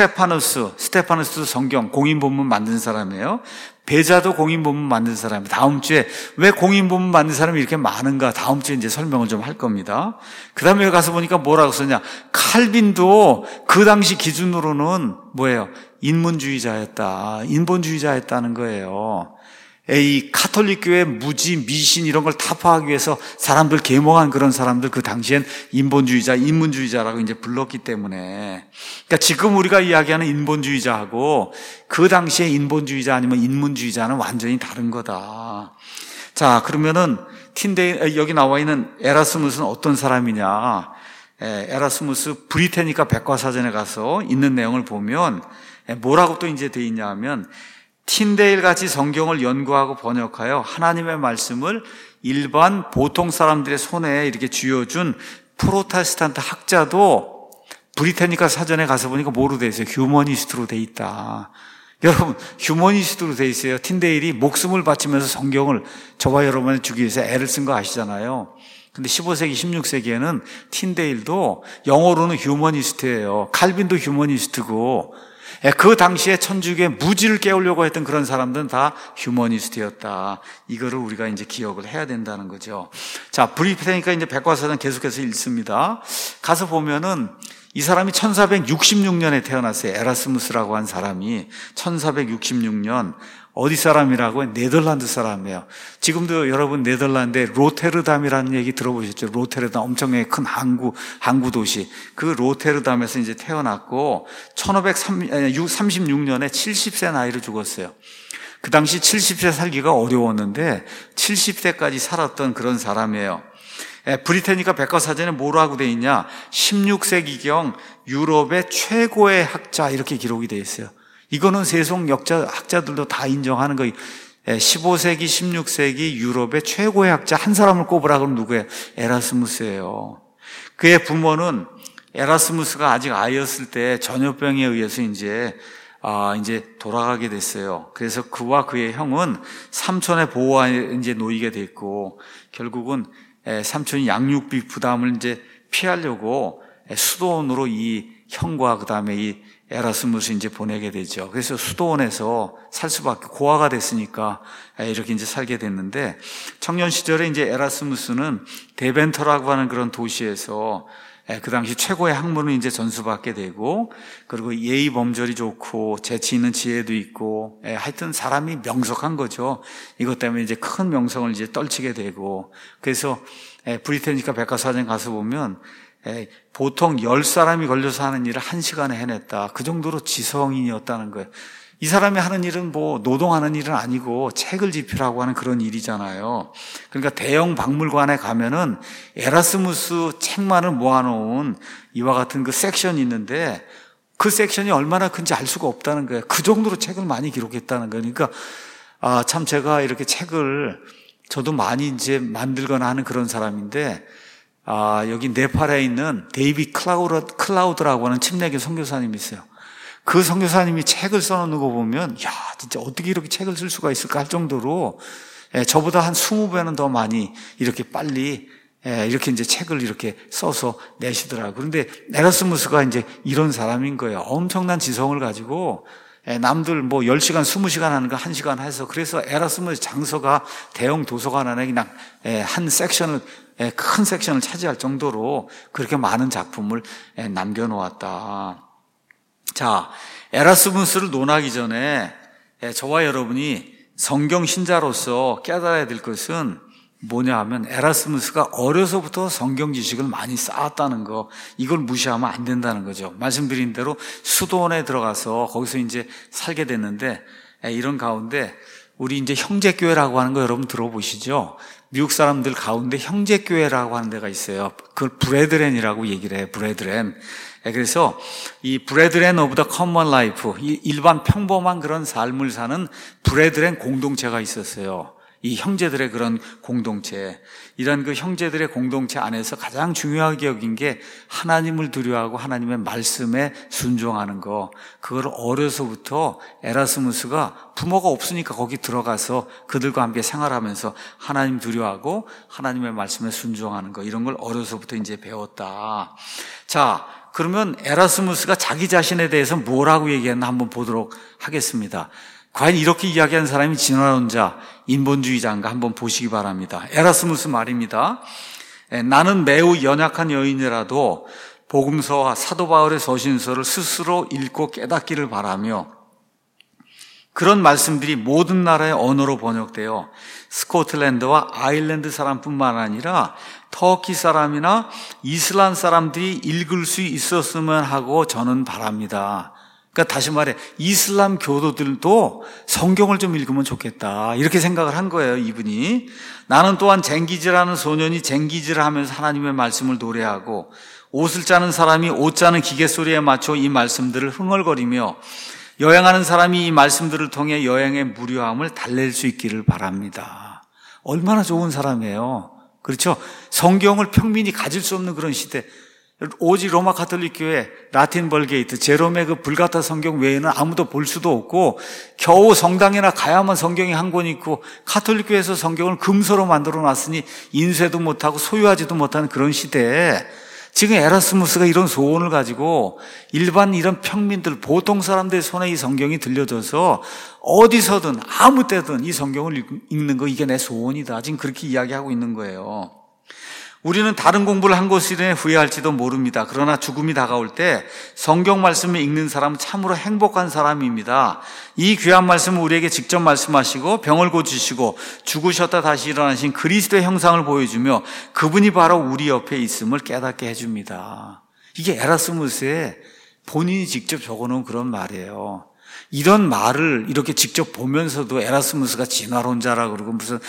스테파누스도 성경 공인본문 만든 사람이에요. 베자도 공인본문 만든 사람이에요. 다음 주에 왜 공인본문 만든 사람이 이렇게 많은가, 다음 주에 이제 설명을 좀 할 겁니다. 그 다음에 가서 보니까 뭐라고 썼냐, 칼빈도 그 당시 기준으로는 뭐예요? 인본주의자였다는 거예요. 이 카톨릭 교회 무지, 미신 이런 걸 타파하기 위해서 사람들 계몽한 그런 사람들 그 당시엔 인본주의자, 인문주의자라고 이제 불렀기 때문에, 그러니까 지금 우리가 이야기하는 인본주의자하고 그 당시에 인본주의자 아니면 인문주의자는 완전히 다른 거다. 자, 그러면은 여기 나와 있는 에라스무스는 어떤 사람이냐? 에라스무스 브리테니카 백과사전에 가서 있는 내용을 보면 뭐라고 또 이제 돼 있냐 하면, 틴데일 같이 성경을 연구하고 번역하여 하나님의 말씀을 일반 보통 사람들의 손에 이렇게 쥐어준 프로테스탄트 학자도 브리테니카 사전에 가서 보니까 뭐로 돼 있어요? 휴머니스트로 돼 있다. 여러분, 휴머니스트로 돼 있어요. 틴데일이 목숨을 바치면서 성경을 저와 여러분을 주기 위해서 애를 쓴 거 아시잖아요. 근데 15세기, 16세기에는 틴데일도 영어로는 휴머니스트예요. 칼빈도 휴머니스트고, 그 당시에 천주교의 무지를 깨우려고 했던 그런 사람들은 다 휴머니스트였다. 이거를 우리가 이제 기억을 해야 된다는 거죠. 자, 브리테니까 이제 백과사전 계속해서 읽습니다. 가서 보면은 이 사람이 1466년에 태어났어요. 에라스무스라고 한 사람이 1466년 어디 사람이라고? 네덜란드 사람이에요. 지금도 여러분 네덜란드에 로테르담이라는 얘기 들어보셨죠? 로테르담 엄청나게 큰 항구 도시. 그 로테르담에서 이제 태어났고 1536년에 70세 나이로 죽었어요. 그 당시 70세 살기가 어려웠는데 70세까지 살았던 그런 사람이에요. 브리테니카 백과사전에 뭐라고 돼 있냐? 16세기경 유럽의 최고의 학자 이렇게 기록이 돼 있어요. 이거는 세속 학자들도 다 인정하는 거예요. 15세기, 16세기 유럽의 최고의 학자 한 사람을 꼽으라 그러면 누구예요? 에라스무스예요. 그의 부모는 에라스무스가 아직 아이였을 때 전염병에 의해서 이제 돌아가게 됐어요. 그래서 그와 그의 형은 삼촌의 보호하에 이제 놓이게 됐고, 결국은 삼촌이 양육비 부담을 이제 피하려고 수도원으로 이 형과 그 다음에 이 에라스무스 이제 보내게 되죠. 그래서 수도원에서 살 수밖에, 고아가 됐으니까 이렇게 이제 살게 됐는데, 청년 시절에 이제 에라스무스는 데벤터라고 하는 그런 도시에서 그 당시 최고의 학문을 이제 전수받게 되고, 그리고 예의 범절이 좋고 재치 있는 지혜도 있고, 하여튼 사람이 명석한 거죠. 이것 때문에 이제 큰 명성을 이제 떨치게 되고, 그래서 브리테니카 백과사전 가서 보면 보통 10사람이 걸려서 하는 일을 1시간에 해냈다. 그 정도로 지성인이었다는 거예요. 이 사람이 하는 일은 뭐 노동하는 일은 아니고 책을 집필하고 하는 그런 일이잖아요. 그러니까 대형 박물관에 가면은 에라스무스 책만을 모아놓은 이와 같은 그 섹션이 있는데, 그 섹션이 얼마나 큰지 알 수가 없다는 거예요. 그 정도로 책을 많이 기록했다는 거예요. 그러니까 참 제가 이렇게 책을 저도 많이 이제 만들거나 하는 그런 사람인데, 여기 네팔에 있는 데이비 클라우드라고 하는 침례교 선교사님이 있어요. 그 선교사님이 책을 써놓는 거 보면, 야, 진짜 어떻게 이렇게 책을 쓸 수가 있을까 할 정도로, 저보다 한 20배는 더 많이 이렇게 빨리, 이렇게 이제 책을 이렇게 써서 내시더라고요. 그런데 에라스무스가 이제 이런 사람인 거예요. 엄청난 지성을 가지고, 남들 뭐 10시간, 20시간 하는 거 1시간 해서, 그래서 에라스무스 장서가 대형 도서관 안에 그냥 한 섹션을, 큰 섹션을 차지할 정도로 그렇게 많은 작품을 남겨놓았다. 자, 에라스무스를 논하기 전에 저와 여러분이 성경 신자로서 깨달아야 될 것은 뭐냐 하면, 에라스무스가 어려서부터 성경 지식을 많이 쌓았다는 거, 이걸 무시하면 안 된다는 거죠. 말씀드린 대로 수도원에 들어가서 거기서 이제 살게 됐는데, 이런 가운데 우리 이제 형제교회라고 하는 거 여러분 들어보시죠? 미국 사람들 가운데 형제교회라고 하는 데가 있어요. 그걸 브레드렌이라고 얘기를 해요. 브레드렌. 그래서 이 브레드렌 오브 더 커먼 라이프, 일반 평범한 그런 삶을 사는 브레드렌 공동체가 있었어요. 이 형제들의 그런 공동체, 이런 그 형제들의 공동체 안에서 가장 중요하게 여긴 게 하나님을 두려워하고 하나님의 말씀에 순종하는 거. 그걸 어려서부터 에라스무스가 부모가 없으니까 거기 들어가서 그들과 함께 생활하면서 하나님 두려워하고 하나님의 말씀에 순종하는 거, 이런 걸 어려서부터 이제 배웠다. 자, 그러면 에라스무스가 자기 자신에 대해서 뭐라고 얘기했나 한번 보도록 하겠습니다. 과연 이렇게 이야기한 사람이 진화론자, 인본주의자인가 한번 보시기 바랍니다. 에라스무스 말입니다. 나는 매우 연약한 여인이라도 복음서와 사도 바울의 서신서를 스스로 읽고 깨닫기를 바라며, 그런 말씀들이 모든 나라의 언어로 번역되어 스코틀랜드와 아일랜드 사람뿐만 아니라 터키 사람이나 이슬람 사람들이 읽을 수 있었으면 하고 저는 바랍니다. 그러니까 다시 말해, 이슬람 교도들도 성경을 좀 읽으면 좋겠다, 이렇게 생각을 한 거예요, 이분이. 나는 또한 쟁기질하는 소년이 쟁기질을 하면서 하나님의 말씀을 노래하고, 옷을 짜는 사람이 옷 짜는 기계 소리에 맞춰 이 말씀들을 흥얼거리며, 여행하는 사람이 이 말씀들을 통해 여행의 무료함을 달랠 수 있기를 바랍니다. 얼마나 좋은 사람이에요. 그렇죠? 성경을 평민이 가질 수 없는 그런 시대. 오직 로마 가톨릭 교회 라틴 벌게이트 제롬의 그 불가타 성경 외에는 아무도 볼 수도 없고 겨우 성당이나 가야만 성경이 한 권 있고 가톨릭 교회에서 성경을 금서로 만들어 놨으니 인쇄도 못하고 소유하지도 못하는 그런 시대에 지금 에라스무스가 이런 소원을 가지고 일반 이런 평민들 보통 사람들의 손에 이 성경이 들려져서 어디서든 아무 때든 이 성경을 읽는 거 이게 내 소원이다. 지금 그렇게 이야기하고 있는 거예요. 우리는 다른 공부를 한 것이래 후회할지도 모릅니다. 그러나 죽음이 다가올 때 성경 말씀을 읽는 사람은 참으로 행복한 사람입니다. 이 귀한 말씀을 우리에게 직접 말씀하시고 병을 고치시고 죽으셨다 다시 일어나신 그리스도의 형상을 보여주며 그분이 바로 우리 옆에 있음을 깨닫게 해줍니다. 이게 에라스무스의 본인이 직접 적어놓은 그런 말이에요. 이런 말을 이렇게 직접 보면서도 에라스무스가 진화론자라 그러고 무슨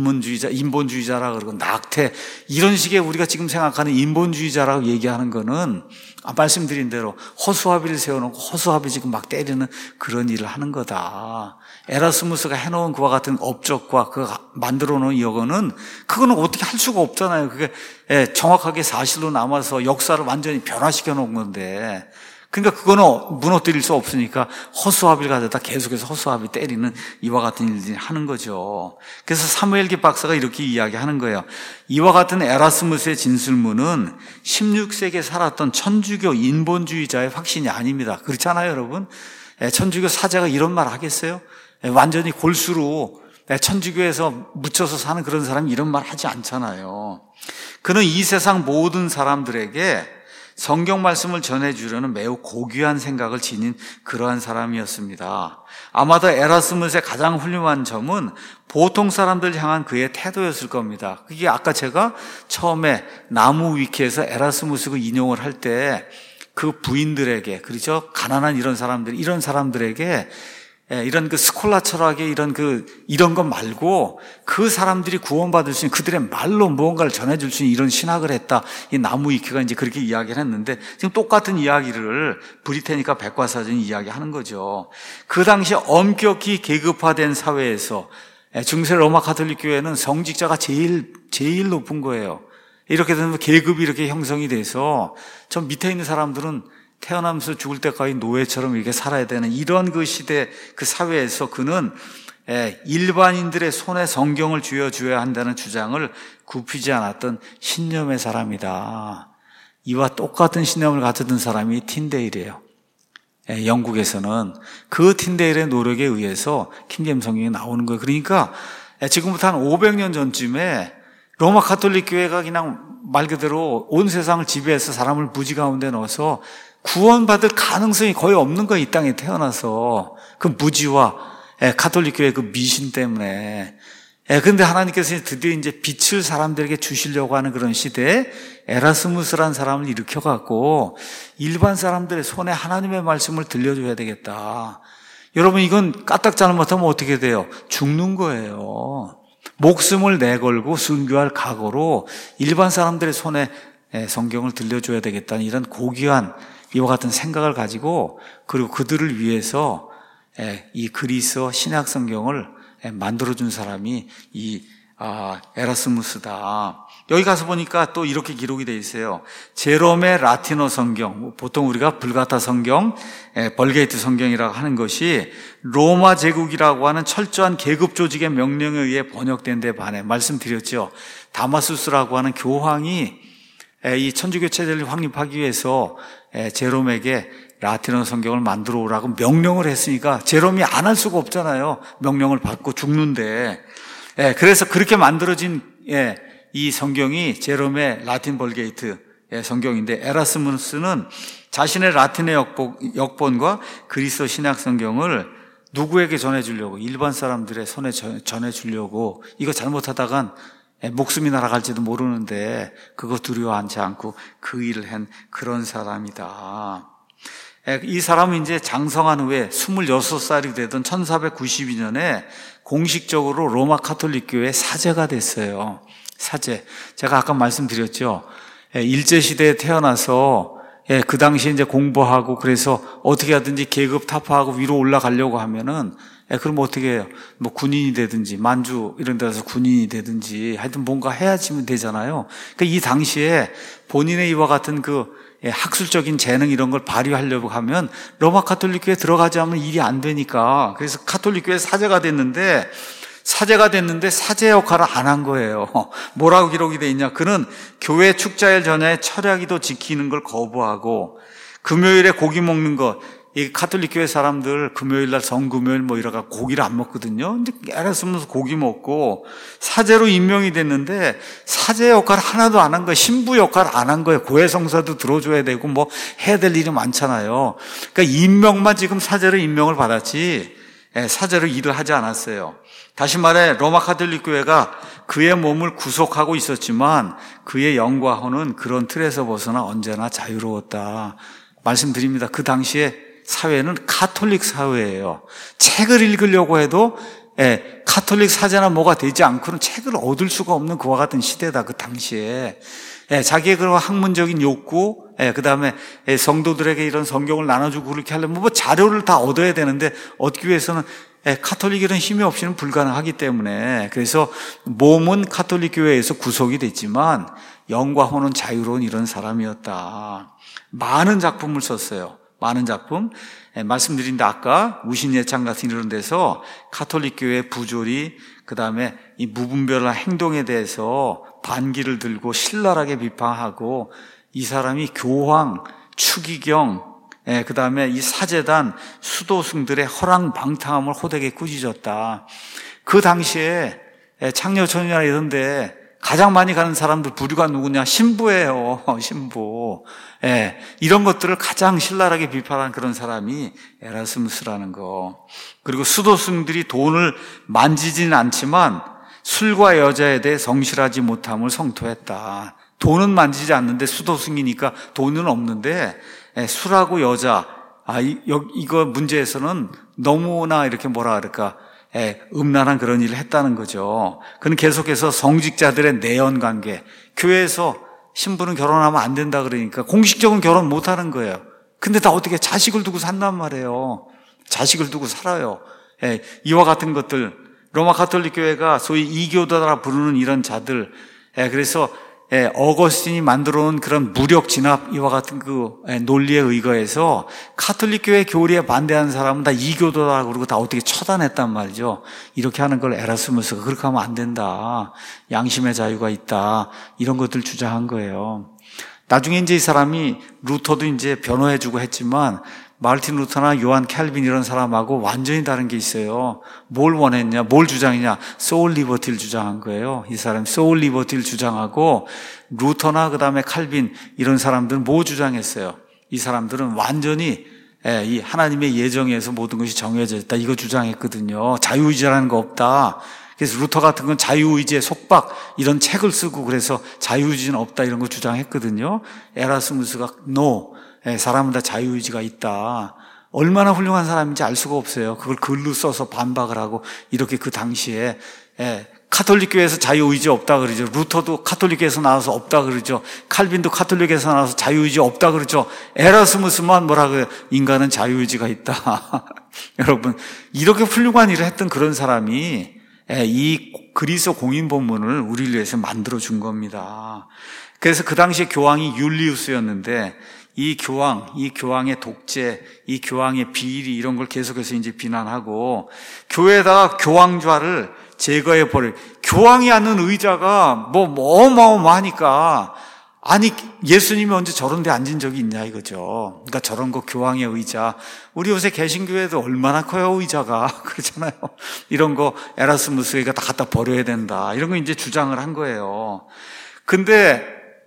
인본주의자라 그러고 낙태 이런 식의 우리가 지금 생각하는 인본주의자라고 얘기하는 거는 말씀드린 대로 허수아비를 세워놓고 허수아비 지금 막 때리는 그런 일을 하는 거다. 에라스무스가 해놓은 그와 같은 업적과 그 만들어 놓은 이거는 그거는 어떻게 할 수가 없잖아요. 그게 정확하게 사실로 남아서 역사를 완전히 변화시켜 놓은 건데 그러니까 그거는 무너뜨릴 수 없으니까 허수아비를 가져다 계속해서 허수아비 때리는 이와 같은 일들을 하는 거죠. 그래서 사무엘기 박사가 이렇게 이야기하는 거예요. 이와 같은 에라스무스의 진술문은 16세기에 살았던 천주교 인본주의자의 확신이 아닙니다. 그렇잖아요, 여러분? 천주교 사제가 이런 말 하겠어요? 완전히 골수로 천주교에서 묻혀서 사는 그런 사람이 이런 말 하지 않잖아요. 그는 이 세상 모든 사람들에게 성경 말씀을 전해주려는 매우 고귀한 생각을 지닌 그러한 사람이었습니다. 아마도 에라스무스의 가장 훌륭한 점은 보통 사람들 향한 그의 태도였을 겁니다. 그게 아까 제가 처음에 나무 위키에서 에라스무스 그 인용을 할 때 그 부인들에게, 그렇죠? 가난한 이런 사람들에게 이런 그 스콜라 철학의 이런 것 말고 그 사람들이 구원받을 수 있는 그들의 말로 무언가를 전해줄 수 있는 이런 신학을 했다. 이 나무 위키가 이제 그렇게 이야기를 했는데 지금 똑같은 이야기를 브리테니카 백과사전이 이야기하는 거죠. 그 당시 엄격히 계급화된 사회에서 중세 로마 가톨릭 교회는 성직자가 제일 높은 거예요. 이렇게 되면 계급이 이렇게 형성이 돼서 저 밑에 있는 사람들은 태어나면서 죽을 때까지 노예처럼 이렇게 살아야 되는 이런 그 시대 그 사회에서 그는 일반인들의 손에 성경을 쥐어줘야 한다는 주장을 굽히지 않았던 신념의 사람이다. 이와 똑같은 신념을 가졌던 사람이 틴데일이에요. 영국에서는 그 틴데일의 노력에 의해서 킹제임스 성경이 나오는 거예요. 그러니까 지금부터 한 500년 전쯤에 로마 가톨릭 교회가 그냥 말 그대로 온 세상을 지배해서 사람을 무지 가운데 넣어서 구원받을 가능성이 거의 없는 거예요. 이 땅에 태어나서 그 무지와 가톨릭 교회의 그 미신 때문에. 그런데 하나님께서 드디어 이제 빛을 사람들에게 주시려고 하는 그런 시대에 에라스무스라는 사람을 일으켜갖고 일반 사람들의 손에 하나님의 말씀을 들려줘야 되겠다. 여러분 이건 까딱 잘못하면 어떻게 돼요? 죽는 거예요. 목숨을 내걸고 순교할 각오로 일반 사람들의 손에 성경을 들려줘야 되겠다는 이런 고귀한 이와 같은 생각을 가지고 그리고 그들을 위해서 이 그리스어 신약 성경을 만들어준 사람이 이 에라스무스다. 여기 가서 보니까 또 이렇게 기록이 되어 있어요. 제롬의 라틴어 성경, 보통 우리가 불가타 성경, 벌게이트 성경이라고 하는 것이 로마 제국이라고 하는 철저한 계급 조직의 명령에 의해 번역된 데 반해 말씀드렸죠. 다마수스라고 하는 교황이 이 천주교 체제를 확립하기 위해서 제롬에게 라틴어 성경을 만들어 오라고 명령을 했으니까 제롬이 안 할 수가 없잖아요. 명령을 받고 죽는데. 그래서 그렇게 만들어진 이 성경이 제롬의 라틴 벌게이트 성경인데 에라스무스는 자신의 라틴의 역본과 그리스도 신약 성경을 누구에게 전해주려고 일반 사람들의 손에 전해주려고 이거 잘못하다간 목숨이 날아갈지도 모르는데 그거 두려워하지 않고 그 일을 한 그런 사람이다. 이 사람은 이제 장성한 후에 26살이 되던 1492년에 공식적으로 로마 가톨릭 교회 사제가 됐어요. 사제. 제가 아까 말씀드렸죠. 일제시대에 태어나서 그 당시에 이제 공부하고 그래서 어떻게 하든지 계급 타파하고 위로 올라가려고 하면은 그럼 어떻게 해요? 뭐 군인이 되든지 만주 이런 데서 군인이 되든지 하여튼 뭔가 해야지면 되잖아요. 그러니까 이 당시에 본인의 이와 같은 학술적인 재능 이런 걸 발휘하려고 하면 로마 가톨릭 교회에 들어가지 않으면 일이 안 되니까, 그래서 가톨릭 교회 사제가 됐는데 사제 역할을 안 한 거예요. 뭐라고 기록이 돼 있냐? 그는 교회 축자일 전에 철야기도 지키는 걸 거부하고 금요일에 고기 먹는 것, 이 가톨릭 교회 사람들 금요일 날 성금요일 뭐 이러가 고기를 안 먹거든요. 근데 애라스무스 고기 먹고 사제로 임명이 됐는데 사제 역할을 하나도 안 한 거예요. 신부 역할을 안 한 거예요. 고해 성사도 들어줘야 되고 뭐 해야 될 일이 많잖아요. 그러니까 임명만 지금 사제로 임명을 받았지 사제로 일을 하지 않았어요. 다시 말해 로마 가톨릭 교회가 그의 몸을 구속하고 있었지만 그의 영과 혼은 그런 틀에서 벗어나 언제나 자유로웠다. 말씀드립니다. 그 당시에 사회는 가톨릭 사회예요. 책을 읽으려고 해도 가톨릭 사제나 뭐가 되지 않고는 책을 얻을 수가 없는 그와 같은 시대다. 그 당시에 자기의 그런 학문적인 욕구, 그 다음에 성도들에게 이런 성경을 나눠주고 그렇게 하려면 뭐 자료를 다 얻어야 되는데 얻기 위해서는 가톨릭이라는 힘이 없이는 불가능하기 때문에, 그래서 몸은 가톨릭 교회에서 구속이 됐지만 영과 혼은 자유로운 이런 사람이었다. 많은 작품을 썼어요. 많은 작품. 말씀드린데 아까 우신예창 같은 이런 데서 가톨릭 교회의 부조리, 그 다음에 이 무분별한 행동에 대해서 반기를 들고 신랄하게 비판하고, 이 사람이 교황, 추기경, 그 다음에 이 사제단, 수도승들의 허랑방탕함을 호되게 꾸짖었다. 그 당시에 창녀촌이나 이런 데 가장 많이 가는 사람들 부류가 누구냐? 신부예요. 신부. 이런 것들을 가장 신랄하게 비판한 그런 사람이 에라스무스라는 거. 그리고 수도승들이 돈을 만지지는 않지만 술과 여자에 대해 성실하지 못함을 성토했다. 돈은 만지지 않는데 수도승이니까 돈은 없는데 술하고 여자, 이거 문제에서는 너무나 이렇게 뭐라 그럴까, 음란한 그런 일을 했다는 거죠. 그는 계속해서 성직자들의 내연관계, 교회에서 신부는 결혼하면 안 된다 그러니까 공식적으로 결혼 못 하는 거예요. 근데 다 어떻게 자식을 두고 산단 말이에요. 자식을 두고 살아요. 이와 같은 것들, 로마 가톨릭 교회가 소위 이교도라 부르는 이런 자들, 그래서 어거스틴이 만들어 놓은 그런 무력 진압 이와 같은 논리에 의거해서 가톨릭 교회 교리에 반대하는 사람은 다 이교도다 그러고 다 어떻게 처단했단 말이죠. 이렇게 하는 걸 에라스무스가 그렇게 하면 안 된다. 양심의 자유가 있다. 이런 것들 주장한 거예요. 나중에 이제 이 사람이 루터도 이제 변호해주고 했지만 마르틴 루터나 요한 캘빈 이런 사람하고 완전히 다른 게 있어요. 뭘 원했냐, 뭘 주장했냐, 소울 리버티를 주장한 거예요. 이 사람 소울 리버티를 주장하고, 루터나 그 다음에 칼빈 이런 사람들은 뭐 주장했어요? 이 사람들은 완전히 이 하나님의 예정에서 모든 것이 정해져 있다, 이거 주장했거든요. 자유의지라는 거 없다. 그래서 루터 같은 건 자유의지의 속박 이런 책을 쓰고 그래서 자유의지는 없다 이런 거 주장했거든요. 에라스무스가 no, 사람은 다 자유의지가 있다. 얼마나 훌륭한 사람인지 알 수가 없어요. 그걸 글로 써서 반박을 하고 이렇게 그 당시에 가톨릭 교회에서 자유의지 없다 그러죠. 루터도 가톨릭에서 나와서 없다 그러죠. 칼빈도 가톨릭에서 나와서 자유의지 없다 그러죠. 에라스무스만 뭐라 그래요? 인간은 자유의지가 있다. 여러분, 이렇게 훌륭한 일을 했던 그런 사람이 이 그리스 공인 본문을 우리를 위해서 만들어 준 겁니다. 그래서 그 당시에 교황이 율리우스였는데 이 교황의 독재, 이 교황의 비리 이런 걸 계속해서 이제 비난하고 교회에다가 교황좌를 제거해 버릴, 교황이 앉는 의자가 뭐 어마어마하니까, 아니 예수님이 언제 저런 데 앉은 적이 있냐 이거죠. 그러니까 저런 거 교황의 의자, 우리 요새 개신교회도 얼마나 커요 의자가. 그렇잖아요. 이런 거 에라스무스가 다 갖다 버려야 된다, 이런 거 이제 주장을 한 거예요. 근데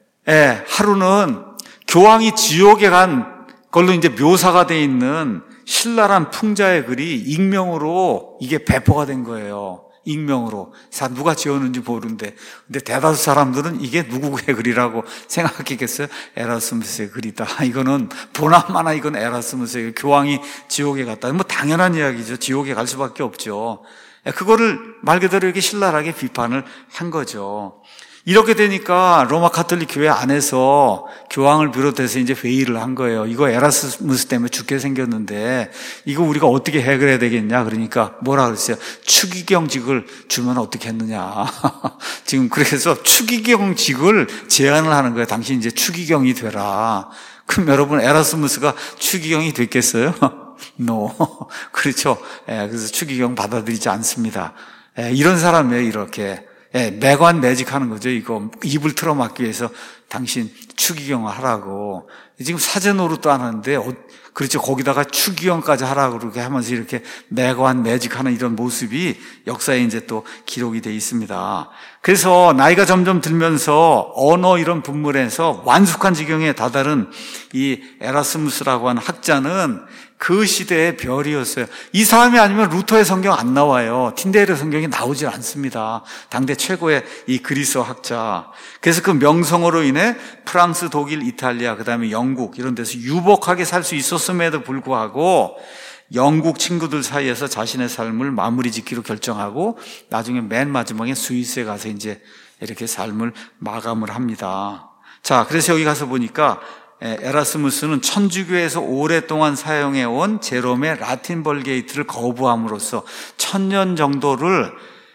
하루는 교황이 지옥에 간 걸로 이제 묘사가 돼 있는 신랄한 풍자의 글이 익명으로 이게 배포가 된 거예요. 익명으로. 누가 지었는지 모르는데. 근데 대다수 사람들은 이게 누구의 글이라고 생각했겠어요? 에라스무스의 글이다. 이거는 보나마나 이건 에라스무스의, 교황이 지옥에 갔다. 뭐 당연한 이야기죠. 지옥에 갈 수밖에 없죠. 그거를 말 그대로 이렇게 신랄하게 비판을 한 거죠. 이렇게 되니까 로마 가톨릭 교회 안에서 교황을 비롯해서 이제 회의를 한 거예요. 이거 에라스무스 때문에 죽게 생겼는데 이거 우리가 어떻게 해결해야 되겠냐. 그러니까 뭐라 그랬어요? 추기경직을 주면 어떻게 했느냐. 지금 그래서 추기경직을 제안을 하는 거예요. 당신 이제 추기경이 되라. 그럼 여러분 에라스무스가 추기경이 됐겠어요? No. 그렇죠. 그래서 추기경 받아들이지 않습니다. 이런 사람이에요. 이렇게. 매관매직하는 거죠. 이거 입을 틀어막기 위해서 당신 추기경 하라고. 지금 사제 노릇도 안 하는데 그렇죠. 거기다가 추기경까지 하라고 그렇게 하면서 이렇게 매관매직하는 이런 모습이 역사에 이제 또 기록이 돼 있습니다. 그래서 나이가 점점 들면서 언어 이런 분물에서 완숙한 지경에 다다른 이 에라스무스라고 하는 학자는 그 시대의 별이었어요. 이 사람이 아니면 루터의 성경 안 나와요. 틴데일의 성경이 나오질 않습니다. 당대 최고의 이 그리스 학자. 그래서 그 명성으로 인해 프랑스, 독일, 이탈리아, 그 다음에 영국 이런 데서 유복하게 살 수 있었음에도 불구하고 영국 친구들 사이에서 자신의 삶을 마무리 짓기로 결정하고 나중에 맨 마지막에 스위스에 가서 이제 이렇게 삶을 마감을 합니다. 자, 그래서 여기 가서 보니까 에라스무스는 천주교에서 오랫동안 사용해온 제롬의 라틴 벌게이트를 거부함으로써 1000년 정도를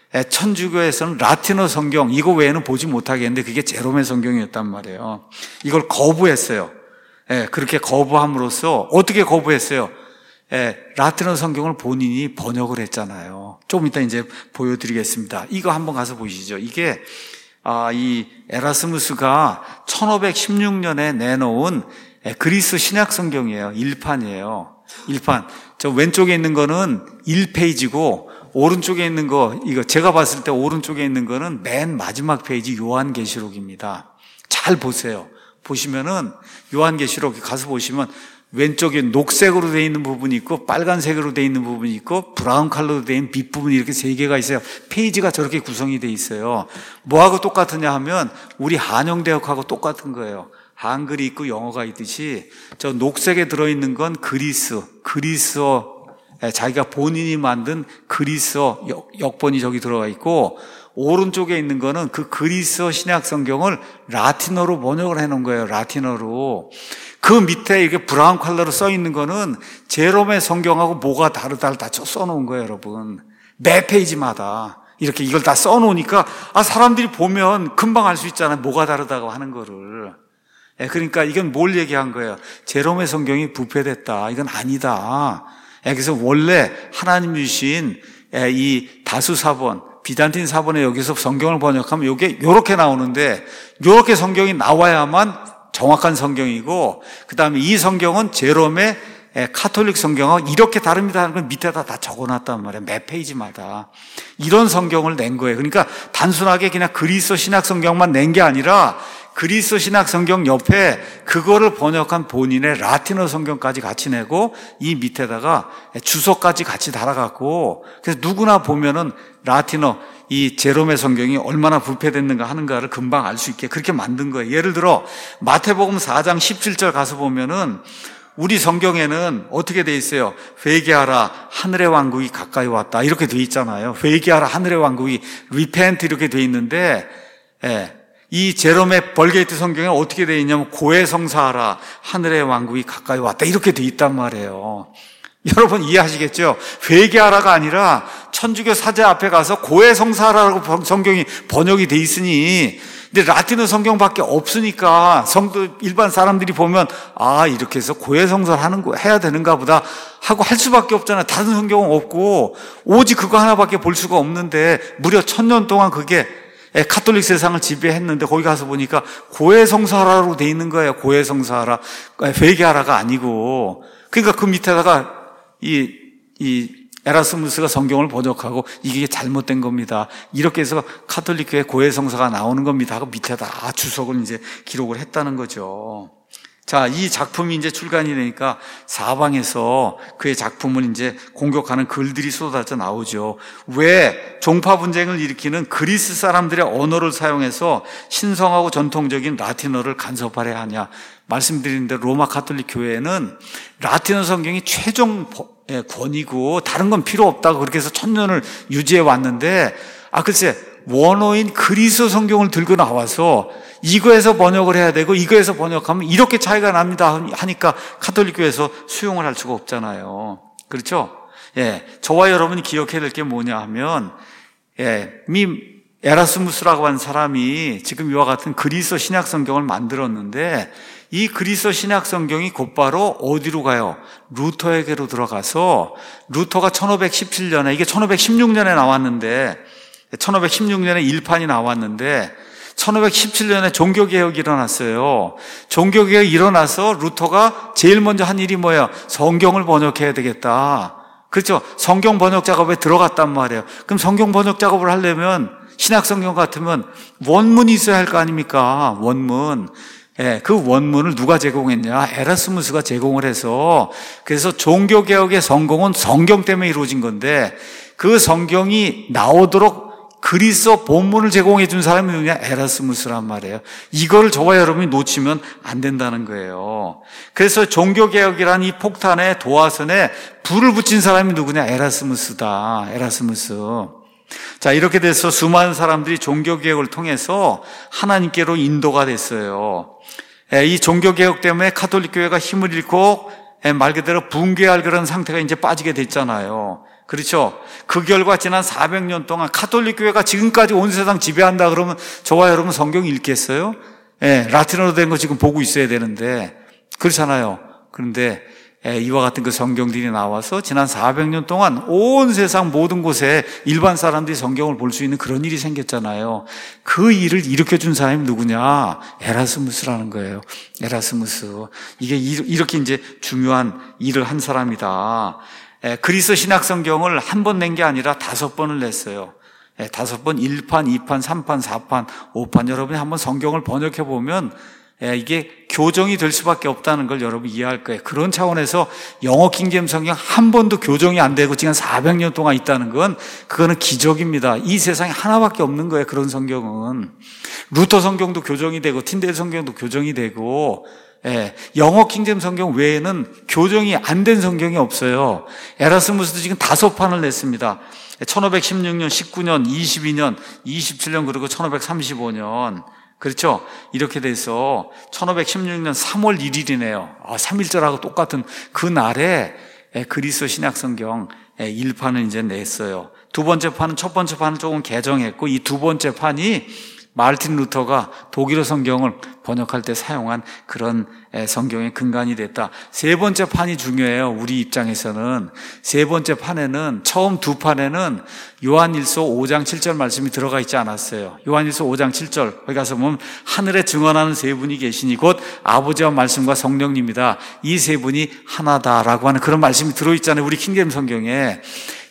천주교에서는 라틴어 성경 이거 외에는 보지 못하겠는데 그게 제롬의 성경이었단 말이에요. 이걸 거부했어요. 그렇게 거부함으로써 어떻게 거부했어요? 라틴어 성경을 본인이 번역을 했잖아요. 좀 이따 이제 보여드리겠습니다. 이거 한번 가서 보시죠. 이게 이 에라스무스가 1516년에 내놓은 그리스 신약 성경이에요. 1판이에요. 1판. 저 왼쪽에 있는 거는 1페이지고 오른쪽에 있는 거 이거 제가 봤을 때 오른쪽에 있는 거는 맨 마지막 페이지 요한계시록입니다. 잘 보세요. 보시면은 요한계시록 가서 보시면 왼쪽에 녹색으로 되어 있는 부분이 있고 빨간색으로 되어 있는 부분이 있고 브라운 컬러로 되어 있는 밑부분이 이렇게 세 개가 있어요. 페이지가 저렇게 구성이 되어 있어요. 뭐하고 똑같으냐 하면 우리 한영대역하고 똑같은 거예요. 한글이 있고 영어가 있듯이 저 녹색에 들어있는 건 그리스어 자기가 본인이 만든 그리스어 역본이 저기 들어가 있고 오른쪽에 있는 거는 그 그리스어 신약 성경을 라틴어로 번역을 해놓은 거예요. 라틴어로. 그 밑에 이렇게 브라운 컬러로 써 있는 거는 제롬의 성경하고 뭐가 다르다를 다 써놓은 거예요, 여러분. 매 페이지마다. 이렇게 이걸 다 써놓으니까, 사람들이 보면 금방 알 수 있잖아요. 뭐가 다르다고 하는 거를. 그러니까 이건 뭘 얘기한 거예요? 제롬의 성경이 부패됐다. 이건 아니다. 그래서 원래 하나님 주신 이 다수사본, 비단틴 사본에 여기서 성경을 번역하면 이게 요렇게 나오는데, 요렇게 성경이 나와야만 정확한 성경이고 그 다음에 이 성경은 제롬의 카톨릭 성경하고 이렇게 다릅니다 하는 걸 밑에다 다 적어놨단 말이에요. 매 페이지마다. 이런 성경을 낸 거예요. 그러니까 단순하게 그냥 그리스어 신약 성경만 낸 게 아니라 그리스어 신약 성경 옆에 그거를 번역한 본인의 라틴어 성경까지 같이 내고 이 밑에다가 주석까지 같이 달아갖고 그래서 누구나 보면은 라틴어 이 제롬의 성경이 얼마나 부패됐는가 하는가를 금방 알 수 있게 그렇게 만든 거예요. 예를 들어 마태복음 4장 17절 가서 보면은 우리 성경에는 어떻게 돼 있어요? 회개하라 하늘의 왕국이 가까이 왔다 이렇게 돼 있잖아요. 회개하라 하늘의 왕국이 repent 이렇게 돼 있는데 이 제롬의 벌게이트 성경에 어떻게 돼 있냐면 고해성사하라 하늘의 왕국이 가까이 왔다 이렇게 돼 있단 말이에요. 여러분 이해하시겠죠? 회개하라가 아니라 천주교 사제 앞에 가서 고해성사하라고 성경이 번역이 돼 있으니 근데 라틴어 성경밖에 없으니까 성도 일반 사람들이 보면 이렇게 해서 고해성사를 하는 거 해야 되는가 보다 하고 할 수밖에 없잖아요. 다른 성경은 없고 오직 그거 하나밖에 볼 수가 없는데 무려 1000년 동안 그게 카톨릭 세상을 지배했는데 거기 가서 보니까 고해성사하라로 돼 있는 거예요. 고해성사하라 회개하라가 아니고 그러니까 그 밑에다가 이 에라스무스가 성경을 번역하고 이게 잘못된 겁니다. 이렇게 해서 카톨릭 교회 고해성사가 나오는 겁니다 하고 밑에다 주석을 이제 기록을 했다는 거죠. 자, 이 작품이 이제 출간이 되니까 사방에서 그의 작품을 이제 공격하는 글들이 쏟아져 나오죠. 왜 종파 분쟁을 일으키는 그리스 사람들의 언어를 사용해서 신성하고 전통적인 라틴어를 간섭하려 하냐? 말씀드린 대로 로마 가톨릭 교회는 라틴어 성경이 최종 권이고 다른 건 필요 없다고 그렇게 해서 1000년을 유지해 왔는데 글쎄 원어인 그리스 성경을 들고 나와서 이거에서 번역을 해야 되고 이거에서 번역하면 이렇게 차이가 납니다 하니까 가톨릭 교회에서 수용을 할 수가 없잖아요. 그렇죠? 예, 저와 여러분이 기억해야 될 게 뭐냐 하면, 에라스무스라고 하는 사람이 지금 이와 같은 그리스 신약 성경을 만들었는데, 이 그리스 신약 성경이 곧바로 어디로 가요? 루터에게로 들어가서, 루터가 1517년에, 이게 1516년에 나왔는데, 1516년에 1판이 나왔는데, 1517년에 종교개혁이 일어났어요. 종교개혁이 일어나서 루터가 제일 먼저 한 일이 뭐예요? 성경을 번역해야 되겠다. 그렇죠? 성경 번역 작업에 들어갔단 말이에요. 그럼 성경 번역 작업을 하려면 신약 성경 같으면 원문이 있어야 할 거 아닙니까? 원문. 예, 그 원문을 누가 제공했냐? 에라스무스가 제공을 해서, 그래서 종교개혁의 성공은 성경 때문에 이루어진 건데, 그 성경이 나오도록 그리스 본문을 제공해 준 사람이 누구냐? 에라스무스란 말이에요. 이거를 저와 여러분이 놓치면 안 된다는 거예요. 그래서 종교개혁이라는 이 폭탄에 도화선에 불을 붙인 사람이 누구냐? 에라스무스다. 에라스무스. 자, 이렇게 돼서 수많은 사람들이 종교개혁을 통해서 하나님께로 인도가 됐어요. 이 종교개혁 때문에 가톨릭 교회가 힘을 잃고 말 그대로 붕괴할 그런 상태가 이제 빠지게 됐잖아요. 그렇죠? 그 결과 지난 400년 동안 가톨릭 교회가 지금까지 온 세상 지배한다 그러면 저와 여러분 성경 읽겠어요? 라틴어로 된 거 지금 보고 있어야 되는데, 그렇잖아요. 그런데 이와 같은 그 성경들이 나와서 지난 400년 동안 온 세상 모든 곳에 일반 사람들이 성경을 볼 수 있는 그런 일이 생겼잖아요. 그 일을 일으켜준 사람이 누구냐? 에라스무스라는 거예요. 에라스무스. 이게 이렇게 이제 중요한 일을 한 사람이다. 그리스 신약 성경을 한 번 낸 게 아니라 5번을 냈어요. 5번, 1판, 2판, 3판, 4판, 5판. 여러분이 한번 성경을 번역해 보면 이게 교정이 될 수밖에 없다는 걸 여러분 이해할 거예요. 그런 차원에서 영어 킹제임 성경 한 번도 교정이 안 되고 지금 400년 동안 있다는 건 그거는 기적입니다. 이 세상에 하나밖에 없는 거예요. 그런 성경은. 루터 성경도 교정이 되고 틴델 성경도 교정이 되고, 영어 킹제임 성경 외에는 교정이 안 된 성경이 없어요. 에라스무스도 지금 5판을 냈습니다. 1516년, 19년, 22년, 27년 그리고 1535년. 그렇죠? 이렇게 돼서 1516년 3월 1일이네요. 3.1절하고 똑같은 그 날에 그리스 신약 성경 1판을 이제 냈어요. 두 번째 판은 첫 번째 판을 조금 개정했고, 이 두 번째 판이 마르틴 루터가 독일어 성경을 번역할 때 사용한 그런 성경의 근간이 됐다. 세 번째 판이 중요해요. 우리 입장에서는. 세 번째 판에는, 처음 두 판에는 요한일서 5장 7절 말씀이 들어가 있지 않았어요. 요한일서 5장 7절 거기 가서 보면 하늘에 증언하는 세 분이 계시니 곧 아버지와 말씀과 성령님이다. 이 세 분이 하나다라고 하는 그런 말씀이 들어있잖아요. 우리 킹제임 성경에.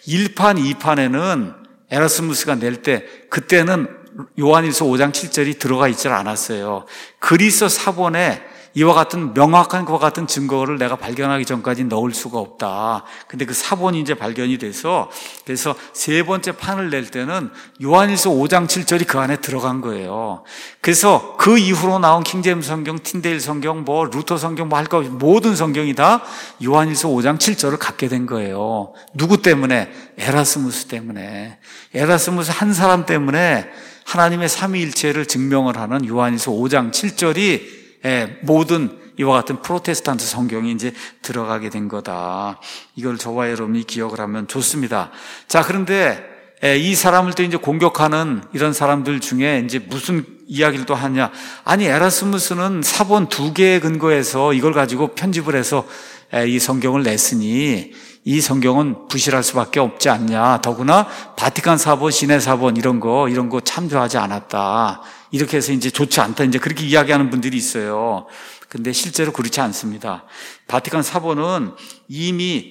1판, 2판에는 에라스무스가 낼 때 그때는 요한일서 5장 7절이 들어가 있질 않았어요. 그리스 사본에 이와 같은 명확한 것과 같은 증거를 내가 발견하기 전까지 넣을 수가 없다. 근데 그 사본이 이제 발견이 돼서, 그래서 세 번째 판을 낼 때는 요한일서 5장 7절이 그 안에 들어간 거예요. 그래서 그 이후로 나온 킹제임 성경, 틴데일 성경, 루터 성경 할 거 모든 성경이 다 요한일서 5장 7절을 갖게 된 거예요. 누구 때문에? 에라스무스 때문에. 에라스무스 한 사람 때문에 하나님의 삼위일체를 증명을 하는 요한일서 5장 7절이 모든 이와 같은 프로테스탄트 성경이 이제 들어가게 된 거다. 이걸 저와 여러분이 기억을 하면 좋습니다. 자, 그런데 이 사람을 또 이제 공격하는 이런 사람들 중에 이제 무슨 이야기를 또 하냐? 아니, 에라스무스는 사본 2개에 근거해서 이걸 가지고 편집을 해서 이 성경을 냈으니 이 성경은 부실할 수밖에 없지 않냐. 더구나 바티칸 사본, 시내 사본 이런 거 참조하지 않았다. 이렇게 해서 이제 좋지 않다. 이제 그렇게 이야기하는 분들이 있어요. 근데 실제로 그렇지 않습니다. 바티칸 사본은 이미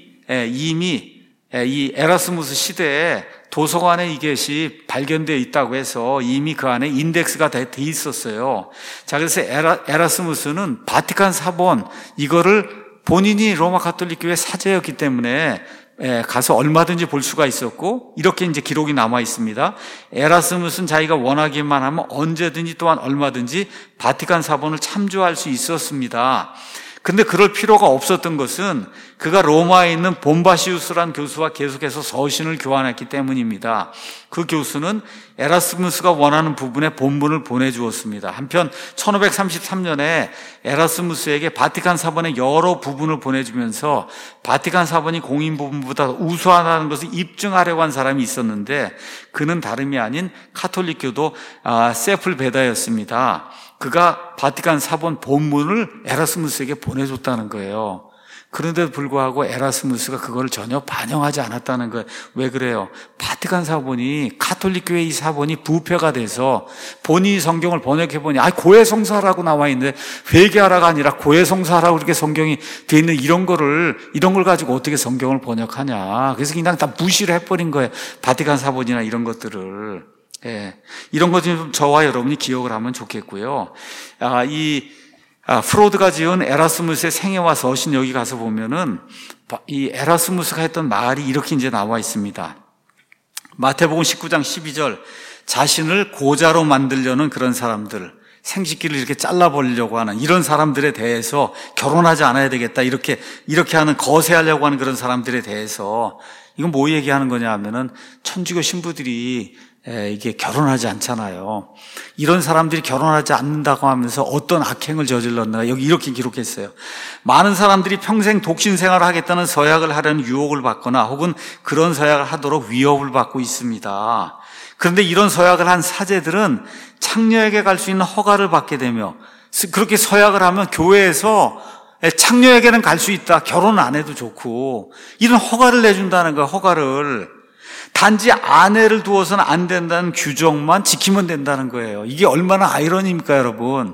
이 에라스무스 시대에 도서관에 이것이 발견되어 있다고 해서 이미 그 안에 인덱스가 돼 있었어요. 자, 그래서 에라스무스는 바티칸 사본 이거를 본인이 로마 가톨릭 교회 사제였기 때문에 가서 얼마든지 볼 수가 있었고, 이렇게 이제 기록이 남아 있습니다. 에라스무스는 자기가 원하기만 하면 언제든지 또한 얼마든지 바티칸 사본을 참조할 수 있었습니다. 근데 그럴 필요가 없었던 것은 그가 로마에 있는 봄바시우스라는 교수와 계속해서 서신을 교환했기 때문입니다. 그 교수는 에라스무스가 원하는 부분에 본문을 보내주었습니다. 한편 1533년에 에라스무스에게 바티칸 사본의 여러 부분을 보내주면서 바티칸 사본이 공인 부분보다 우수하다는 것을 입증하려고 한 사람이 있었는데 그는 다름이 아닌 카톨릭교도 세풀베다였습니다. 그가 바티칸 사본 본문을 에라스무스에게 보내줬다는 거예요. 그런데도 불구하고 에라스무스가 그걸 전혀 반영하지 않았다는 거예요. 왜 그래요? 바티칸 사본이 카톨릭교회 이 사본이 부패가 돼서 본인이 성경을 번역해보니 고해성사라고 나와 있는데 회개하라가 아니라 고해성사라고 이렇게 성경이 돼 있는 이런 걸 가지고 어떻게 성경을 번역하냐. 그래서 그냥 다 무시를 해버린 거예요. 바티칸 사본이나 이런 것들을. 이런 것 좀 저와 여러분이 기억을 하면 좋겠고요. 프로드가 지은 에라스무스의 생애와 서신 여기 가서 보면은 이 에라스무스가 했던 말이 이렇게 이제 나와 있습니다. 마태복음 19장 12절 자신을 고자로 만들려는 그런 사람들, 생식기를 이렇게 잘라버리려고 하는 이런 사람들에 대해서 결혼하지 않아야 되겠다 이렇게 하는 거세하려고 하는 그런 사람들에 대해서 이건 뭐 얘기하는 거냐 하면은 천주교 신부들이 이게 결혼하지 않잖아요. 이런 사람들이 결혼하지 않는다고 하면서 어떤 악행을 저질렀나 여기 이렇게 기록했어요. 많은 사람들이 평생 독신 생활을 하겠다는 서약을 하려는 유혹을 받거나 혹은 그런 서약을 하도록 위협을 받고 있습니다. 그런데 이런 서약을 한 사제들은 창녀에게 갈 수 있는 허가를 받게 되며 그렇게 서약을 하면 교회에서 창녀에게는 갈 수 있다. 결혼 안 해도 좋고 이런 허가를 내준다는 거예요. 허가를. 단지 아내를 두어서는 안 된다는 규정만 지키면 된다는 거예요. 이게 얼마나 아이러니입니까, 여러분?